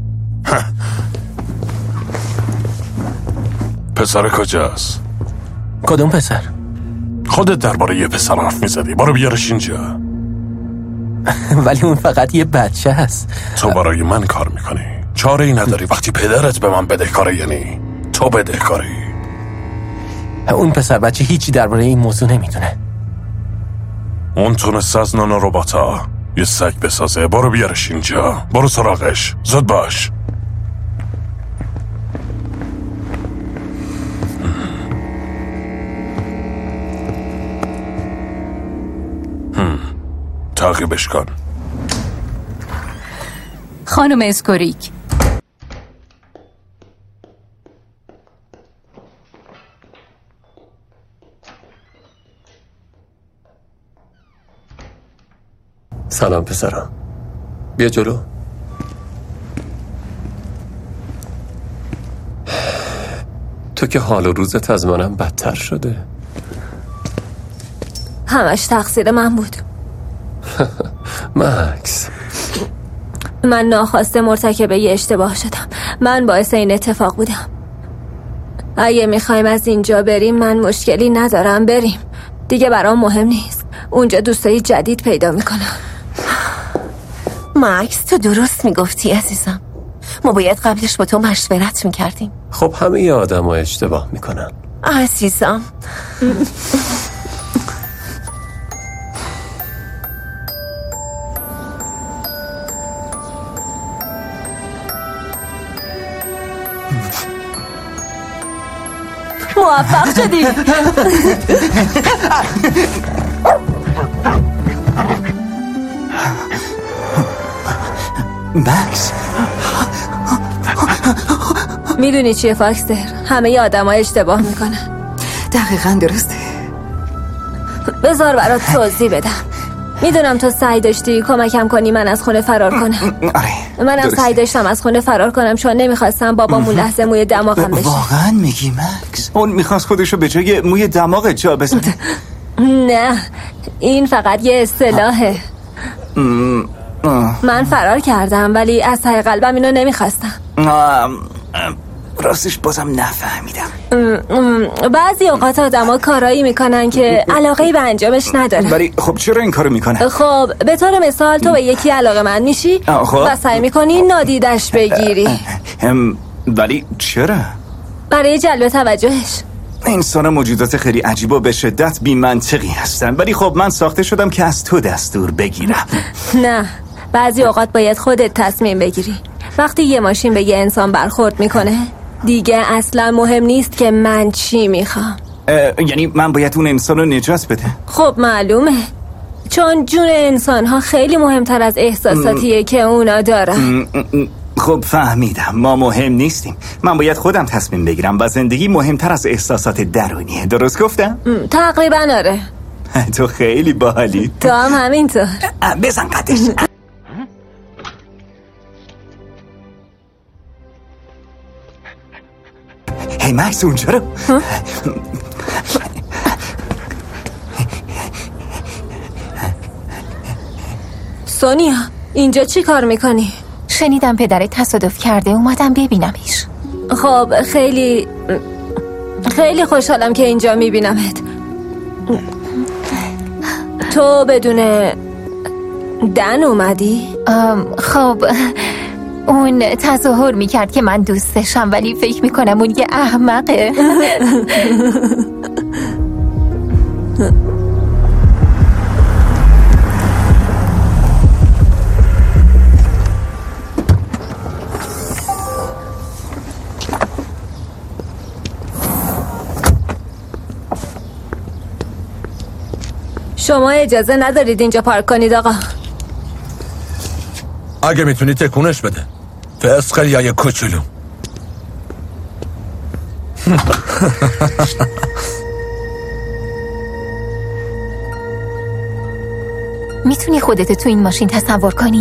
Speaker 4: پسر کجاست؟
Speaker 11: کدوم پسر؟
Speaker 4: خودت درباره یه پسر حرف میزدی، برو بیارش اینجا.
Speaker 11: ولی اون فقط یه بچه هست.
Speaker 4: تو برای من کار میکنی، چاره ای نداری وقتی پدرت به من بدهکاره، یعنی تو بدهکاری.
Speaker 11: اون پسر بچه هیچی درباره این موضوع نمیدونه.
Speaker 4: اون تونست از نانو رباتا یه سگ بسازه. برو بیارش اینجا، برو سراغش، زود باش. تعقیبش کن.
Speaker 5: خانم اسکوریک،
Speaker 20: سلام پسرم، بیا جلو. تو که حال و روزت از منم بدتر شده.
Speaker 16: همش تقصیر من بود.
Speaker 20: مکس،
Speaker 16: من ناخواسته مرتکب یه اشتباه شدم. من باعث این اتفاق بودم. اگه میخوایم از اینجا بریم من مشکلی ندارم، بریم دیگه، برام مهم نیست. اونجا دوستای جدید پیدا میکنم.
Speaker 2: مکس تو درست میگفتی عزیزم، ما باید قبلش با تو مشورت میکردیم.
Speaker 20: خب همه ی آدم ها اشتباه میکنن
Speaker 2: عزیزم.
Speaker 16: موفق شدی.
Speaker 14: مکس،
Speaker 16: میدونی چیه فاکستر؟ همه ی آدم ها اشتباه میکنن.
Speaker 5: دقیقا درسته.
Speaker 16: بذار برات توضیح بدم. میدونم تو سعی داشتی کمکم کنی من از خونه فرار کنم.
Speaker 14: آره
Speaker 16: منم
Speaker 14: درسته.
Speaker 16: سعی داشتم از خونه فرار کنم چون نمیخواستم بابامون لحظه موی دماغم بشه.
Speaker 14: واقعا میگی مکس؟ اون میخواست خودشو به جای موی دماغ جا بزنه؟
Speaker 16: نه، این فقط یه اصطلاحه. من فرار کردم ولی از ته قلبم اینو نمیخواستم.
Speaker 14: راستش بازم نفهمیدم.
Speaker 16: بعضی اوقات آدم ها کارایی میکنن که علاقه به انجامش نداره.
Speaker 14: ولی خب چرا این کارو میکنه؟
Speaker 16: خب به طور مثال تو به یکی علاقه من میشی
Speaker 14: خب.
Speaker 16: و سعی میکنی نادیدش بگیری.
Speaker 14: ولی چرا؟
Speaker 16: برای جلب توجهش.
Speaker 14: انسان موجودات خیلی عجیب و به شدت بی منطقی هستن، ولی خب من ساخته شدم که از تو دستور بگیرم.
Speaker 16: نه، بعضی اوقات باید خودت تصمیم بگیری. وقتی یه ماشین به یه انسان برخورد میکنه دیگه اصلا مهم نیست که من چی میخوام.
Speaker 14: یعنی من باید اون انسان رو نجات بده؟
Speaker 16: خب معلومه، چون جون انسان ها خیلی مهمتر از احساساتیه که اونا دارن.
Speaker 14: خب فهمیدم، ما مهم نیستیم. من باید خودم تصمیم بگیرم و زندگی مهمتر از احساسات درونیه. درست گفتم؟
Speaker 16: تقریبا آره.
Speaker 14: تو خیلی باحالی.
Speaker 16: تو هم همینطور.
Speaker 14: بزن قدش. هی مکس، اونجا رو
Speaker 16: سونیا، اینجا چی کار میکنی؟
Speaker 8: شنیدم پدرت تصادف کرده، اومدم ببینمش.
Speaker 16: خب خیلی خیلی خوشحالم که اینجا میبینمت. تو بدون دن اومدی؟
Speaker 8: خب اون تظاهر میکرد که من دوستشم، ولی فکر میکنم اون یه احمقه.
Speaker 16: شما اجازه ندارید اینجا پارک کنید آقا.
Speaker 10: اگه میتونی تکونش بده. فسقل یا یه کوچولو.
Speaker 8: میتونی خودت تو این ماشین تصور کنی؟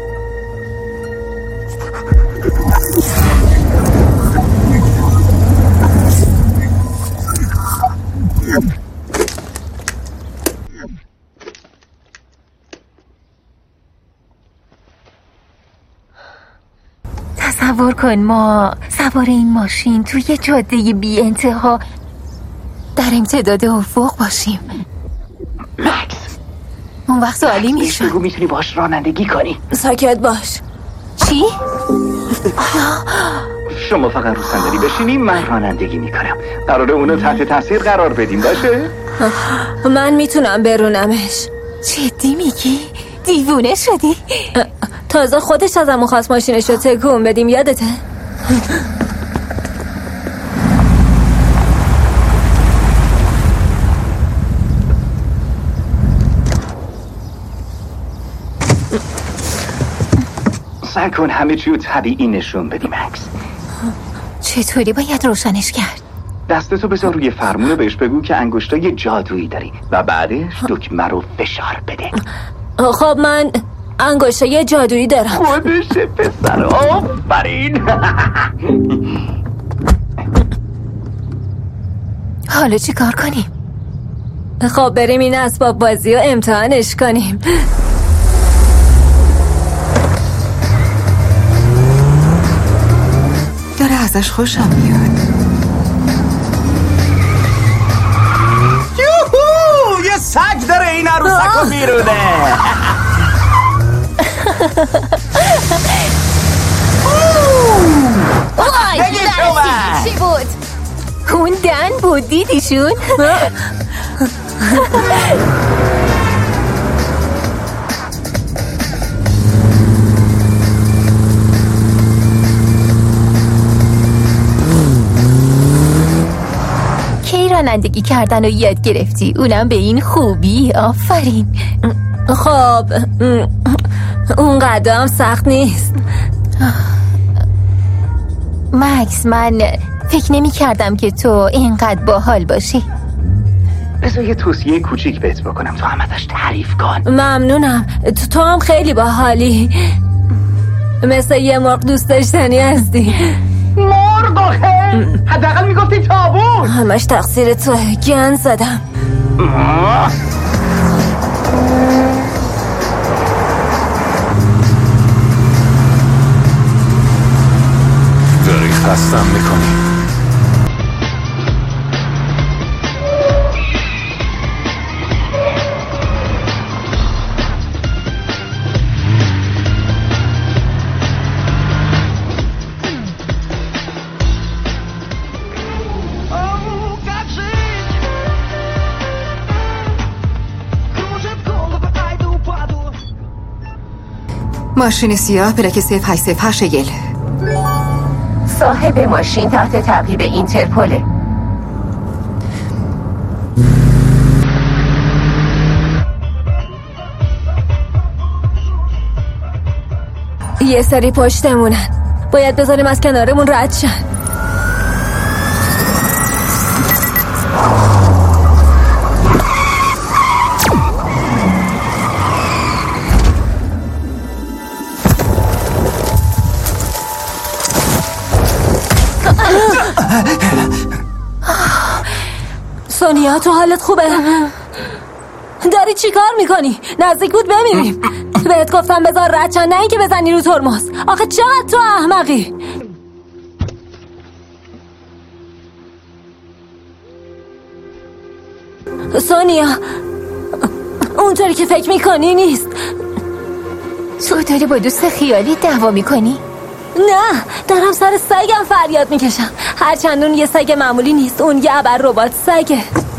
Speaker 8: تصور کن ما سوار این ماشین توی یه جاده بی انتها در امتداد افق باشیم.
Speaker 12: مکس
Speaker 8: اون وقت سوالی میشه.
Speaker 12: بگو میتونی باش رانندگی کنی.
Speaker 16: ساکت باش.
Speaker 8: چی؟
Speaker 12: شما فقط رو صندلی بشینی، من رانندگی میکنم. قراره اونو تحت تاثیر قرار بدیم باشه؟
Speaker 16: من میتونم برونمش.
Speaker 8: جدی میگی؟ دیوونه شدی؟
Speaker 16: تازه خودش ازمون خواست ماشینش رو تکون بدیم، یادته؟
Speaker 12: سعی کن همه چیو طبیعی نشون بدی مکس.
Speaker 8: چطوری باید روشنش کرد؟
Speaker 12: دستتو بذار روی فرمون و بهش بگو که انگشتای جادویی داری و بعدش دکمه رو فشار بده.
Speaker 16: خب من انگشتای جادویی دارم.
Speaker 12: خودشه پسر، آفرین.
Speaker 8: حالا چی کار کنیم؟
Speaker 16: خب بریم این اسباب بازی رو امتحانش کنیم.
Speaker 5: داره ازش خوشم میاد.
Speaker 18: یوهو، یه سگ داره این عروسکو بیرونه.
Speaker 8: وای لرزید. چی بود؟ اون دن بود، دیدیشون؟ کی رانندگی کردن و یاد گرفتی؟ اونم به این خوبی. آفرین.
Speaker 16: خب اون قدم سخت نیست.
Speaker 8: مکس من فکر نمی کردم که تو اینقدر باحال باشی.
Speaker 12: بذار یه توصیه کوچیک بهت بکنم، تو هم ازش تعریف کن.
Speaker 16: ممنونم. تو, تو هم خیلی باحالی، مثل یه مرغ دوست داشتنی هستی.
Speaker 12: مرغ آخه؟ حداقل میگفتی تابون.
Speaker 16: همش تقصیر توه، گند زدم.
Speaker 13: داری خستم میکنی.
Speaker 5: ماشین سیاه پلاک صفر هشت صفر هشت گل.
Speaker 6: صاحب ماشین تحت تعقیب اینترپوله.
Speaker 16: یه سری پشتمونن، باید بذاریم از کنارمون رد شن. سونیا تو حالت خوبه؟ داری چی کار میکنی؟ نزدیک بود بمیریم. بهت گفتم بذار رد شن، نه اینکه بزنی رو ترمز. آخه چقدر تو احمقی. سونیا اونطوری که فکر میکنی نیست.
Speaker 8: تو داری با دوست خیالی دعوا میکنی؟
Speaker 16: نه، دارم سر سگم فریاد میکشم. هرچند اون یه سگ معمولی نیست، اون یه ابر ربات سگه.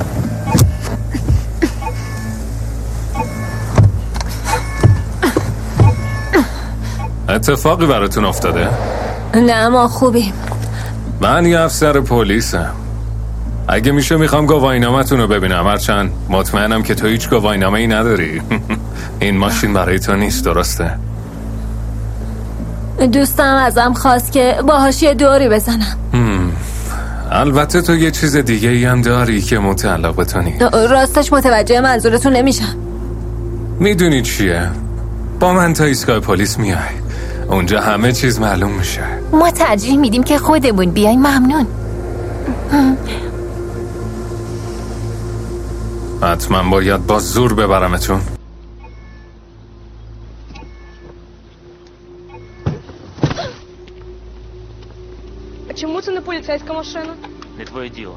Speaker 13: اتفاقی براتون افتاده؟
Speaker 16: نه ما خوبیم.
Speaker 13: من یه افسر پلیسم. اگه میشه میخوام گواهینامه‌تون رو ببینم، هرچند مطمئنم که تو هیچ گواهینامه ای نداری. این ماشین برای تو نیست، درسته؟
Speaker 16: دوستم ازم خواست که باهاش یه دوری بزنم.
Speaker 13: هم. البته تو یه چیز دیگه ای هم داری که متعلق به تو نیست.
Speaker 16: راستش متوجه منظورتون نمیشم.
Speaker 13: میدونی چیه؟ با من تا ایستگاه پلیس میای، اونجا همه چیز معلوم میشه.
Speaker 6: ما ترجیح میدیم که خودمون بیایم. ممنون.
Speaker 13: حتما باید با زور ببرمتون.
Speaker 15: Почему ты на полицейскую машину?
Speaker 17: Не твое дело.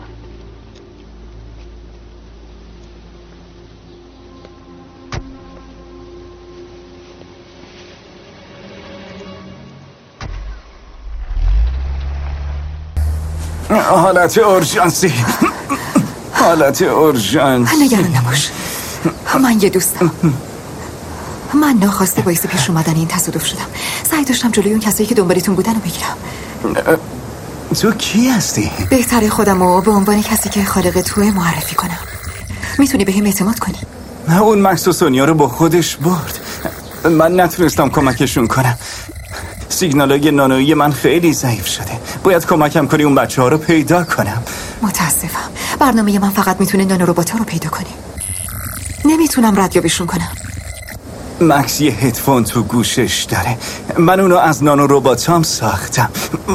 Speaker 14: حالت اورژانسی. حالت اورژانسی.
Speaker 5: نگران نباش، من یه دوستم. من ناخواسته باعث پیش اومدن این تصادف شدم. سعی داشتم جلوی اون کسایی که دنبالتون بودن رو بگیرم.
Speaker 14: تو کی هستی؟
Speaker 5: بهتره خودم رو به عنوان کسی که خالق توه معرفی کنم. میتونی به هم اعتماد کنی.
Speaker 14: اون مکس و سونیا رو با خودش برد. من نتونستم کمکشون کنم. سیگنالای نانویی من خیلی ضعیف شده. باید کمکم کنی اون بچه ها رو پیدا کنم.
Speaker 5: متاسفم، برنامه من فقط میتونه نانو ربات ها رو پیدا کنی. نمیتونم ردیابشون کنم.
Speaker 14: مکس یه هدفون تو گوشش داره. من اونو از نانو رباتام ساختم.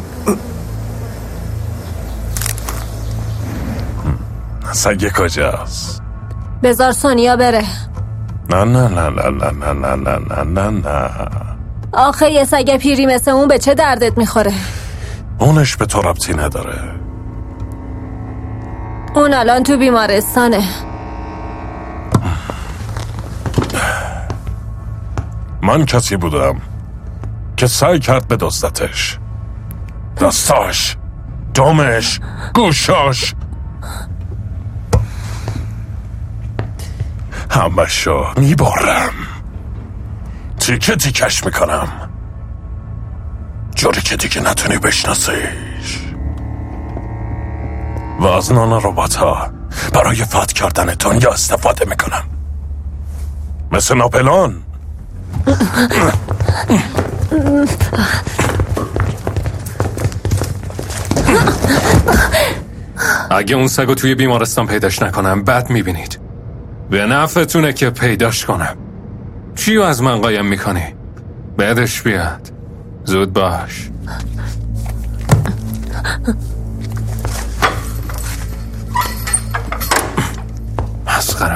Speaker 4: سگه کجاست؟
Speaker 16: بذار سونیا بره.
Speaker 4: نه نه نه نه نه نه نه نه نه نه
Speaker 16: آخه یه سگ پیری مثل اون به چه دردت میخوره؟
Speaker 4: اونش به تو ربطی نداره.
Speaker 16: اون الان تو بیمارستانه.
Speaker 4: من کسی بودم که سعی کرد به دزدتش. دستاش، دمش، گوشاش، همه شو میبارم، تیکه تیکش میکنم، جوری که دیگه نتونی بشناسیش. و از نان ربات ها برای فتح کردن دنیا استفاده میکنم، مثل ناپلون.
Speaker 13: اگه اون سگو توی بیمارستان پیداش نکنم بد میبینید. به نفعتونه که پیداش کنم. چیو از من قایم میکنی؟ بعدش بیاد. زود باش. مسخره.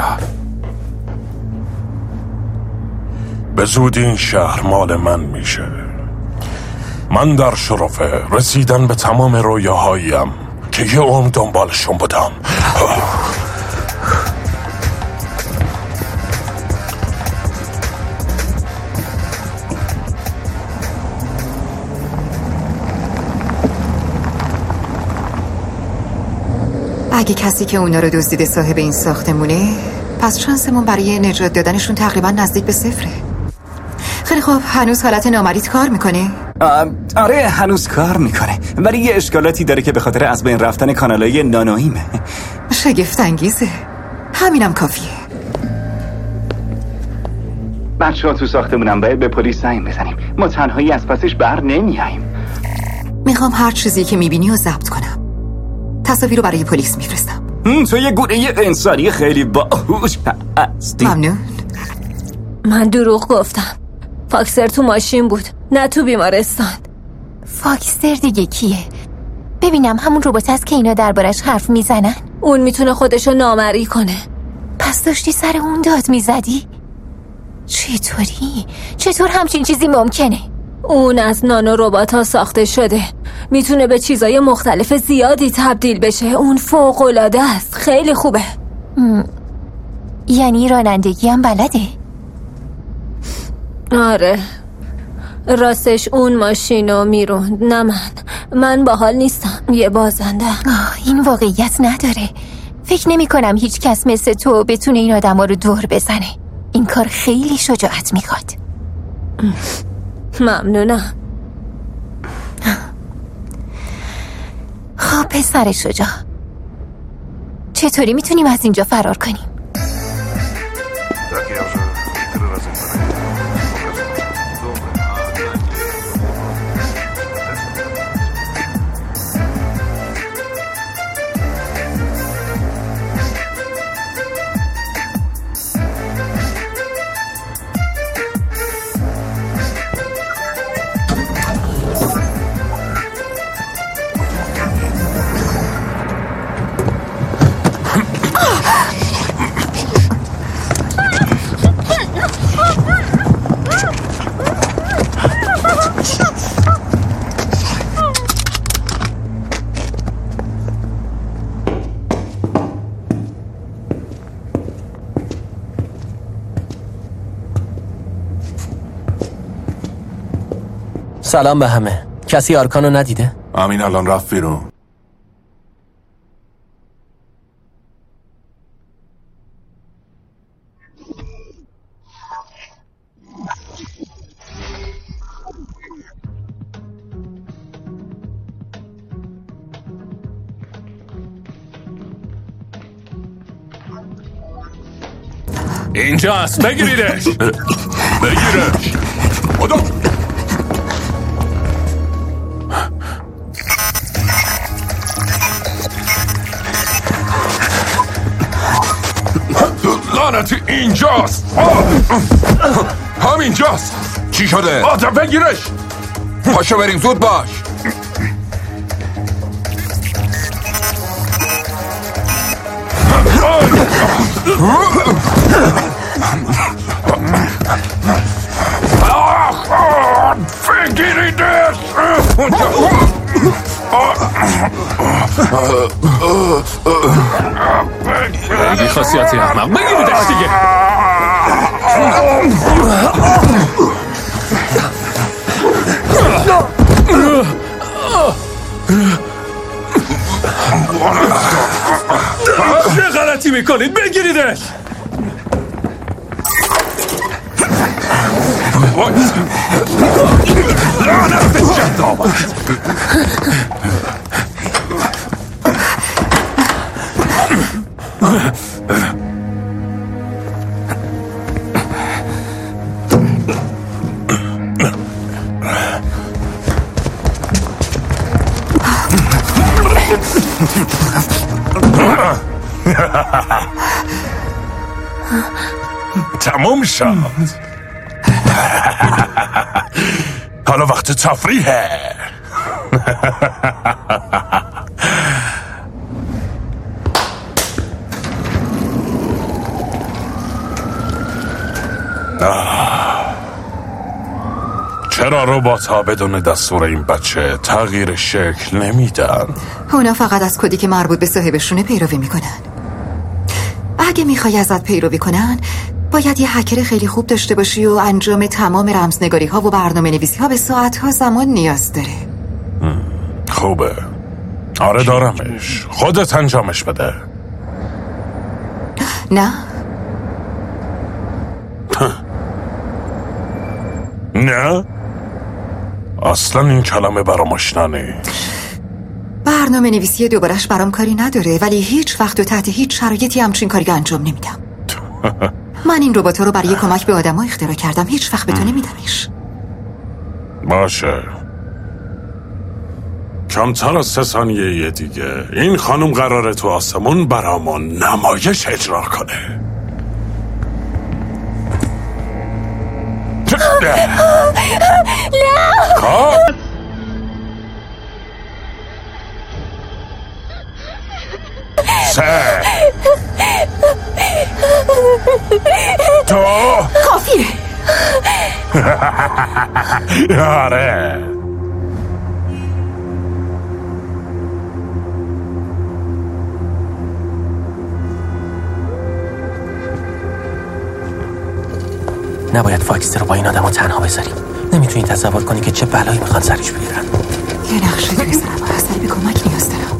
Speaker 4: به زودی این شهر مال من میشه. من در شرفه رسیدن به تمام رویاهاییم که یه عمر دنبالشون بودم.
Speaker 5: اگه کسی که اونا رو دزدیده صاحب این ساختمونه، پس شانسمون برای نجات دادنشون تقریبا نزدیک به صفره. خیلی خوب، هنوز حالت نامریت کار میکنه؟
Speaker 14: آره هنوز کار میکنه، ولی یه اشکالاتی داره که به خاطر از بین رفتن کانالای نانویمه.
Speaker 5: شگفت انگیزه. همینم کافیه.
Speaker 12: بچه ها تو ساختمونم، باید به پلیس زنگ بزنیم. ما تنهایی از پسش بر نمیاییم.
Speaker 5: میخوام هر چیزی که میبینی رو ضبط کنم. تصاویر رو برای پلیس میفرستم.
Speaker 14: تو یه گونه انسانی خیلی باهوش هستی.
Speaker 5: ممنون.
Speaker 16: من دروغ گفتم. فاکستر تو ماشین بود، نه تو بیمارستان.
Speaker 6: فاکستر دیگه کیه؟ ببینم همون ربات هست که اینا دربارش حرف میزنن.
Speaker 16: اون میتونه خودشو نامری کنه.
Speaker 6: پس داشتی سر اون داد میزدی؟ چطوری؟ چطور همچین چیزی ممکنه؟
Speaker 16: اون از نانو ربات ها ساخته شده، میتونه به چیزای مختلف زیادی تبدیل بشه. اون فوق العاده است، خیلی خوبه.
Speaker 6: م... یعنی رانندگی هم بلده؟
Speaker 16: آره، راستش اون ماشینو میروند، نه من. من باحال نیستم، یه بازنده.
Speaker 6: آه، این واقعیت نداره. فکر نمی کنم هیچ کس مثل تو بتونه این آدم ها رو دور بزنه. این کار خیلی شجاعت میخواد.
Speaker 16: ممنونم.
Speaker 6: خب پسر شجاع، چطوری میتونیم از اینجا فرار کنیم؟
Speaker 11: سلام به همه. کسی آرکانو ندیده؟
Speaker 4: امین الان رفت بیرون.
Speaker 13: اینجاست، بگیریدش.
Speaker 4: بگیرش. خدا لعنتی اینجاست.
Speaker 19: همینجاست. چی شده؟
Speaker 4: آتا بگیرش.
Speaker 19: پاشو بریم، زود باش.
Speaker 4: بگیریدش.
Speaker 13: بی خاصیتی احمق، بگیریدش دیگه. چه غلطی میکنید؟ بگیریدش.
Speaker 4: لعنت به جد آمد. تموم شد. حالا وقت تفریحه. چرا ربات ها بدون دستور این بچه تغییر شکل نمیدن؟
Speaker 5: اونا فقط از کدی که مربوط به صاحبشونه پیروی میکنن. اگه میخوای ازت پیروی کنن باید یه هکر خیلی خوب داشته باشی و انجام تمام رمزنگاری ها و برنامه نویسی ها به ساعت ها زمان نیاز داره.
Speaker 4: خوبه. آره دارمش. خودت انجامش بده.
Speaker 5: نه
Speaker 4: نه اصلا این کلمه برام آشنا نیست.
Speaker 5: برنامه نویسی دوبارش برام کاری نداره، ولی هیچ وقت و تحت هیچ شرایطی همچین کاری انجام نمیدم. من این ربات‌ها رو برای کمک به آدم‌ها اختراع کردم، هیچ وقت به تو نمیدمش.
Speaker 4: باشه. کمتر از سه ثانیه دیگه این خانم قراره تو آسمون برامون نمایش اجرا کنه.
Speaker 8: نه.
Speaker 4: سه تو
Speaker 5: کافیه.
Speaker 4: آره
Speaker 11: نباید فاکستر رو با این آدم ها تنها بذاریم. نمیتونی تصور کنی که چه بلایی میخوان سرش بیارن.
Speaker 5: یه نقشه توی سرم هست، ولی به کمک نیاز دارم.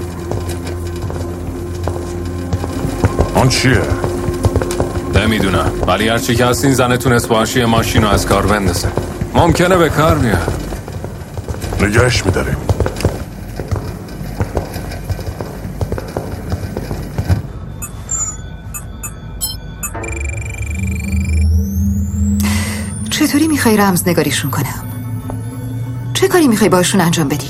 Speaker 4: آن چیه؟
Speaker 13: نمیدونم، ولی هرچی که هست این زنه تونست باشی ماشین رو از کار بندازه. ممکنه به کار بیاد.
Speaker 4: نگهش میداریم.
Speaker 5: چطوری میخوای رمزنگاریشون کنم؟ چه کاری میخوای باشون انجام بدی؟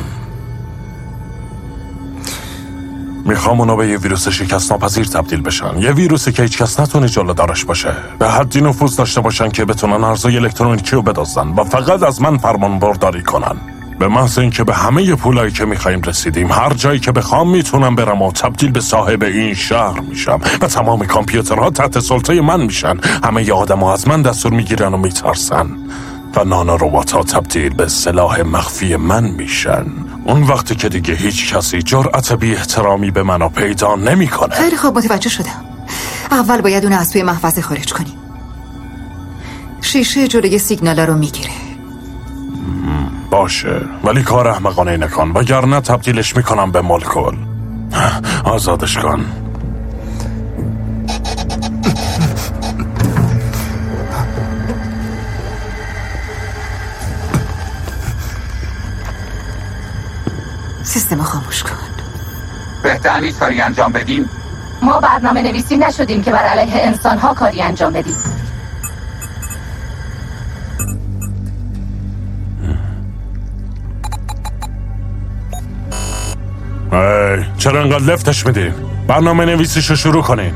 Speaker 4: میخوام اونا به یه ویروس شکست ناپذیر تبدیل بشن، یه ویروسی که هیچ کس نتونه جلو دارش باشه، به حدی نفوذ داشته باشن که بتونن ارزهای الکترونیکی رو بدزدن و فقط از من فرمان برداری کنن. به محض اینکه به همه پولایی که میخوایم رسیدیم، هر جایی که بخوام میتونم برم و تبدیل به صاحب این شهر میشم و تمام کامپیوترها تحت سلطه من میشن. همه ی آدم‌ها از من دستور میگیرن و میترسن و نانو ربات‌ها تبدیل به سلاح مخفی من میشن. اون وقتی که دیگه هیچ کسی جرأت بی احترامی به منو پیدا نمیکنه.
Speaker 5: خیلی خوب، متوجه شدم. اول باید اون از توی محفظه خارج کنی. شیشه جلوی سیگنالا رو میگیره.
Speaker 4: باشه، ولی کار احمقانه نکن، وگرنه تبدیلش میکنم به مولکول. آزادش کن.
Speaker 5: سیستم خاموش کن.
Speaker 19: بهتر نیست کاری انجام بدیم؟
Speaker 6: ما برنامه نویسی نشدیم که بر علیه انسان ها کاری انجام بدیم.
Speaker 4: ای چرا انقدر لفتش میدین؟ برنامه نویسیشو شروع کنین.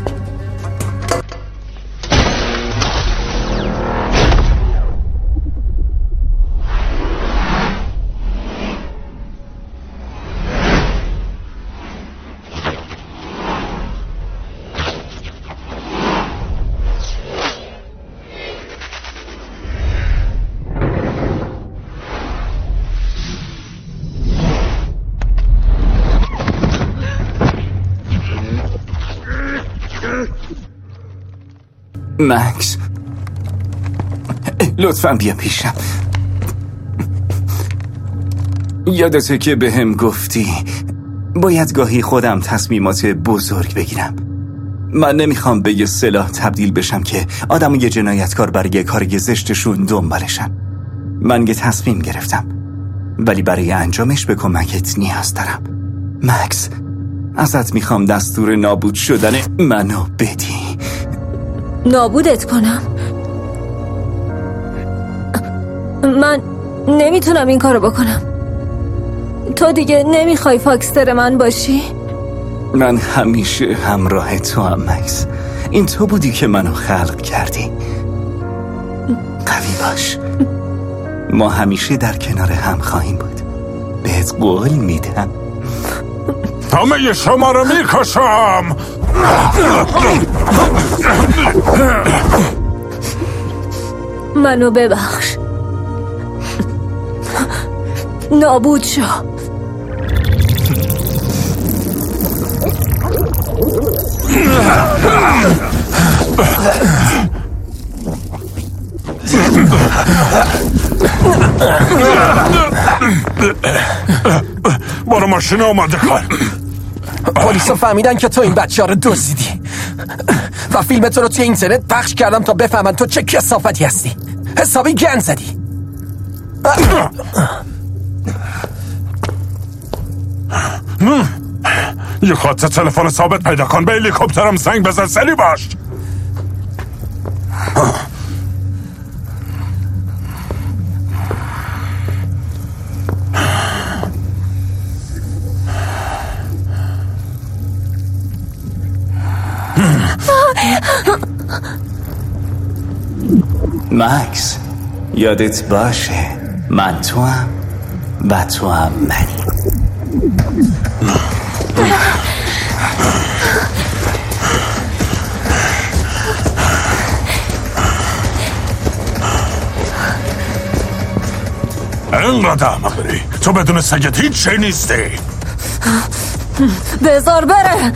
Speaker 14: مکس، لطفاً بیا پیشم. یادته که به هم گفتی باید گاهی خودم تصمیمات بزرگ بگیرم. من نمیخوام به یه سلاح تبدیل بشم که آدم یه جنایتکار برای کار زشتشون دنبالشن. من یه تصمیم گرفتم، ولی برای انجامش به کمکت نیاز دارم. مکس، ازت میخوام دستور نابود شدن منو بدی.
Speaker 16: نابودت کنم؟ من نمیتونم این کارو بکنم. تو دیگه نمیخوای فاکستر من باشی؟
Speaker 14: من همیشه همراه تو هم مکس. این تو بودی که منو خلق کردی. قوی باش، ما همیشه در کنار هم خواهیم بود. بهت قول میدم.
Speaker 4: همه شما رو میکشم.
Speaker 16: منو ببخش. نابود شو.
Speaker 4: برو ماشین آماده کن.
Speaker 11: پلیسا فهمیدن که تو این بچه ها رو دزدیدی و فیلم تو رو توی اینترنت پخش کردم تا بفهمن تو چه کثافتی هستی. حسابی گند زدی.
Speaker 4: یه خط تلفن ثابت پیدا کن، به هلیکوپترم زنگ بزن، سری باش.
Speaker 14: مکس، یادت باشه من تو هم و تو هم منی.
Speaker 4: اینقدر احمقی، تو بدون سگت هیچ چی نیستی.
Speaker 16: بذار بره.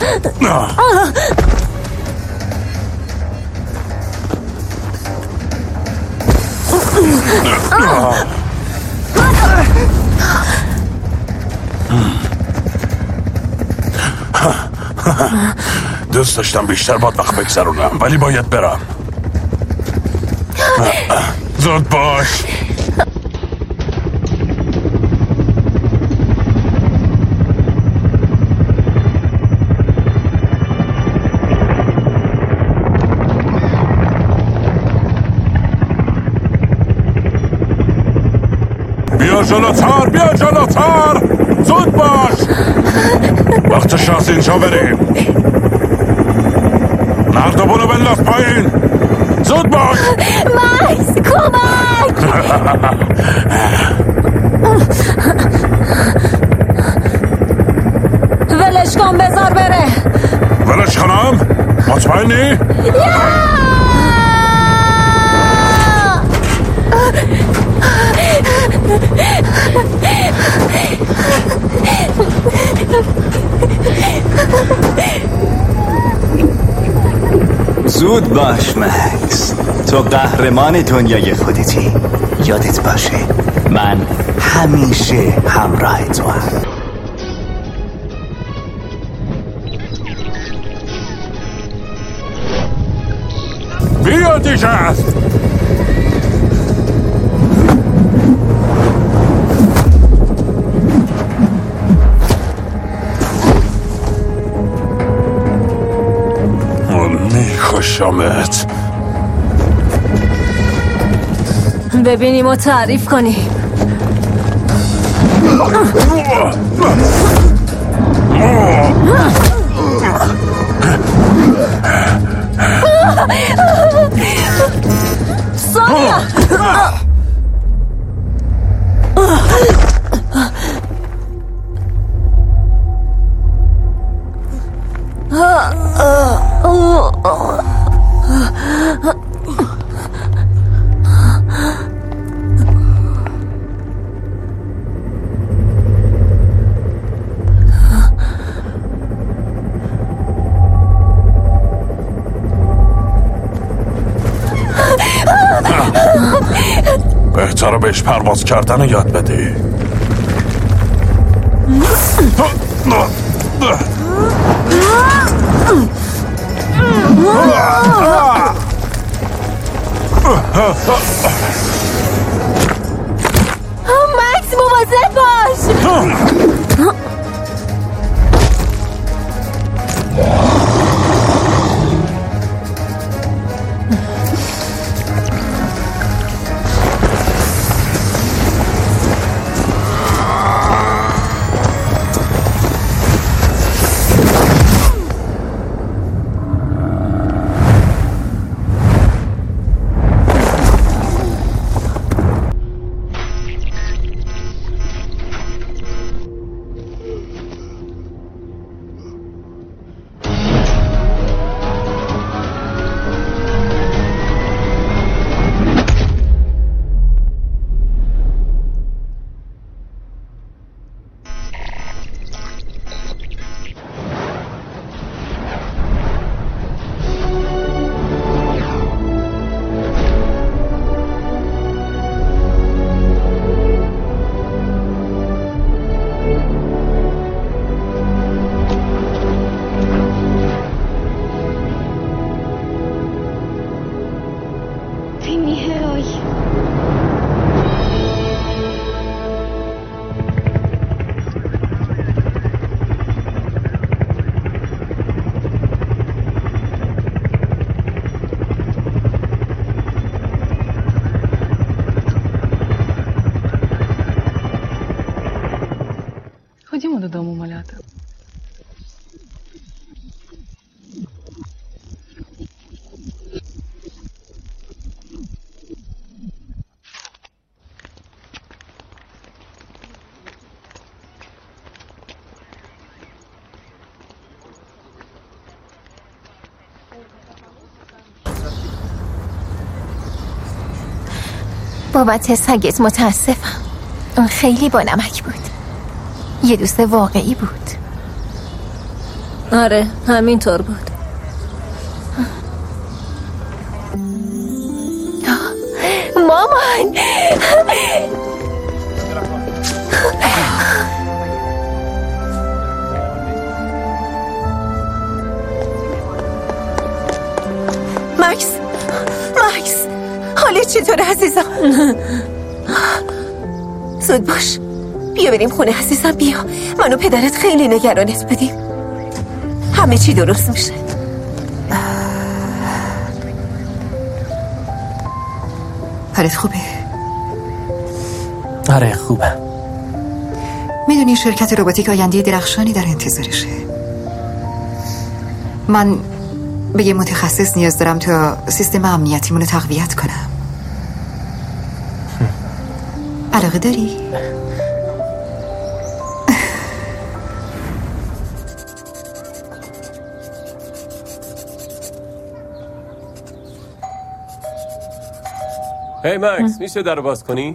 Speaker 4: دوست داشتم بیشتر باید وقت بگذرونم، ولی باید برم. زود باش. بیا جلوتر بیا جلوتر زود باش وقتش از اینجا بریم نردبونو بنداز پایین زود باش
Speaker 8: مکس کمک
Speaker 16: ولش کن بذار بره
Speaker 4: ولش کنم مطمئنی؟
Speaker 14: زود باش مکس تو قهرمان دنیای خودتی یادت باشه من همیشه همراه تو هم
Speaker 4: بیا دیگه میخوشمت
Speaker 16: ببینیم و تعریف کنی سونیا
Speaker 4: بهتره بهش پرواز کردن یاد بدی
Speaker 8: مکس مواظب باش
Speaker 21: Ходімо додому, малята.
Speaker 6: بابت سگت متاسفم. اون خیلی با نمک بود. یه دوست واقعی بود.
Speaker 16: آره همینطور بود.
Speaker 8: مامان
Speaker 2: مکس مکس حالت چطوره عزیزم؟ زود باش بیا بریم خونه عزیزم بیا من و پدرت خیلی نگرانت بودیم همه چی درست میشه
Speaker 5: حالت خوبه؟
Speaker 11: آره خوبه.
Speaker 5: میدونی شرکت روباتیک آینده درخشانی در انتظارشه. من به یه متخصص نیاز دارم تا سیستم امنیتیمونو تقویت کنم. علاقه داری؟
Speaker 20: هی مکس، میشه در رو باز کنی؟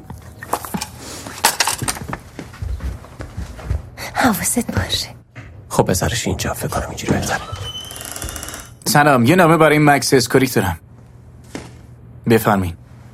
Speaker 6: حواست باشه.
Speaker 11: خب بذارش اینجا، فکر کنم اینجوری بهتره.
Speaker 14: سلام، یه نامه برای مکس اسکوریک دارم. بفرمین.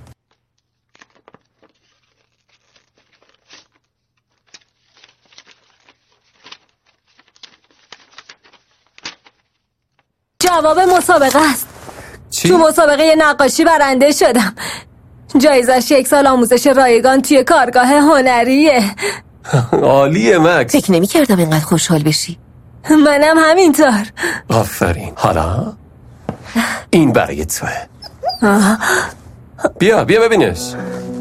Speaker 16: جواب مسابقه است.
Speaker 11: چی؟
Speaker 16: تو مسابقه نقاشی برنده شدم. جایزش یک سال آموزش رایگان توی کارگاه هنریه.
Speaker 11: عالیه مکس.
Speaker 2: فکر نمی کردم اینقدر خوشحال بشی.
Speaker 16: منم همینطور.
Speaker 11: آفرین. حالا این برای توه. بیا بیا ببینش.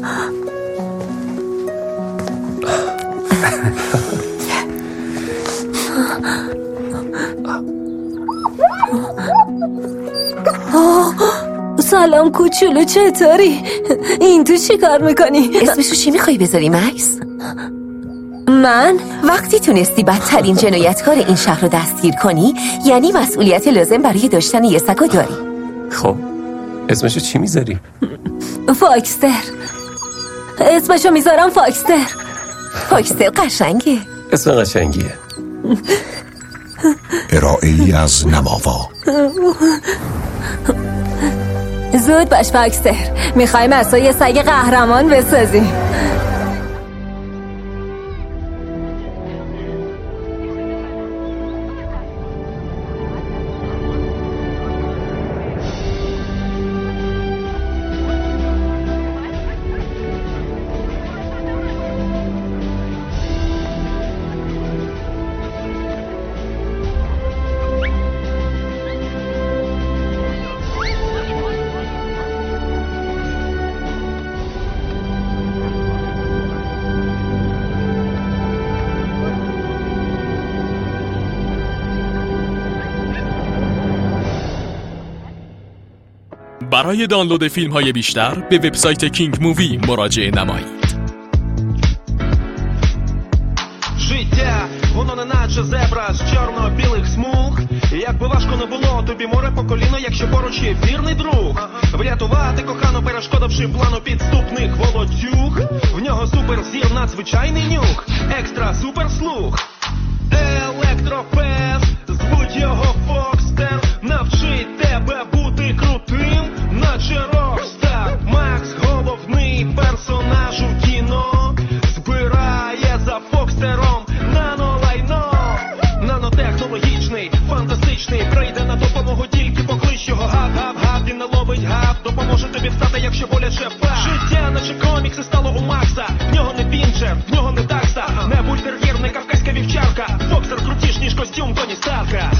Speaker 16: سلام کوچولو، چطوری؟ این تو چی کار میکنی؟
Speaker 2: اسمشو چی میخوای بذاری مکس؟
Speaker 16: من؟
Speaker 2: وقتی تونستی بدترین جنایتکار این شهر رو دستگیر کنی، یعنی مسئولیت لازم برای داشتن یه سگو داری.
Speaker 11: خب اسمشو چی میذاری؟
Speaker 16: فاکستر. اسمشو میذارم فاکستر.
Speaker 2: فاکستر قشنگه.
Speaker 11: اسم قشنگیه.
Speaker 4: ارائه‌ای از نماوا.
Speaker 16: زود باش فاکستر، میخوایم اصلا یه سگ قهرمان بسازیم.
Speaker 1: برای دانلود فیلم های بیشتر به وبسایت کینگ مووی مراجعه نمایید.
Speaker 17: Життя, воно не наче зебра з чорно-білих смуг. Якби важко не було, тобі море по коліно, якщо поруч є вірний друг. Врятувати кохану, перешкодивши плану підступних володюг. В нього суперзір, надзвичайний нюх, екстра суперслух. Електропес, звуть його Фокстер. Навчить тебе бути крутим, наче рокстар. Макс головний персонаж у кіно. Збирає за Фокстером нанолайно. Нанотехнологічний, фантастичний. Прийде на допомогу, тільки поклич його. Гав-гав-гав, він не ловить гав. Допоможе тобі встати, якщо боляче пах. Життя наче комікси стало у Макса. В нього не пінчер, в нього не такса. Не бультер'єр, не кавказька вівчарка. Фокстер крутіш, ніж костюм Тоні Старка.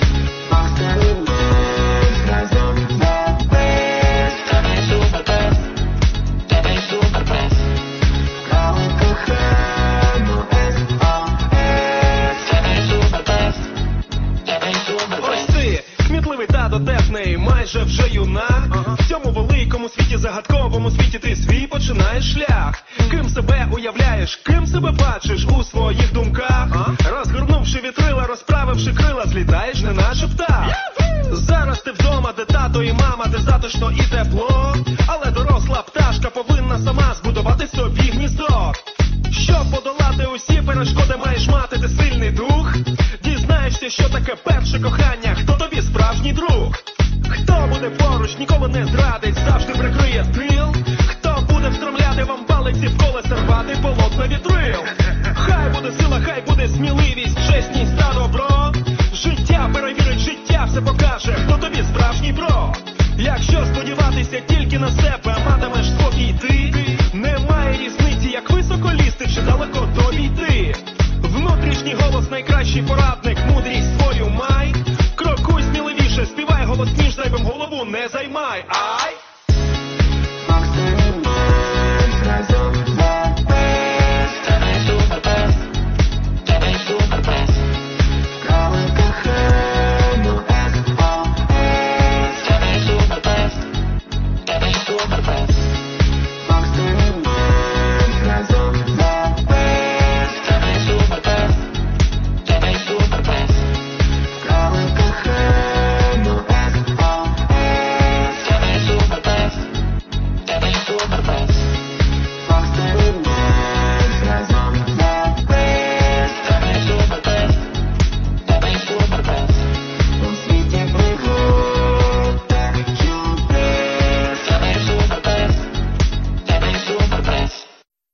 Speaker 17: Дотепний, майже вже юнак. ага. В цьому великому світі, загадковому світі ти свій починаєш шлях. Ким себе уявляєш, ким себе бачиш у своїх думках. ага. Розгорнувши вітрила, розправивши крила, злітаєш не наче птах. Зараз ти вдома, де тато і мама, де затишно і тепло. Але доросла пташка повинна сама збудувати собі гніздо. Щоб подолати усі перешкоди, маєш мати ти сильний дух. Дізнаєшся, що таке перше кохання, хто тобі справжній друг. Хто буде поруч, ніколи не зрадить, завжди прикриє тил.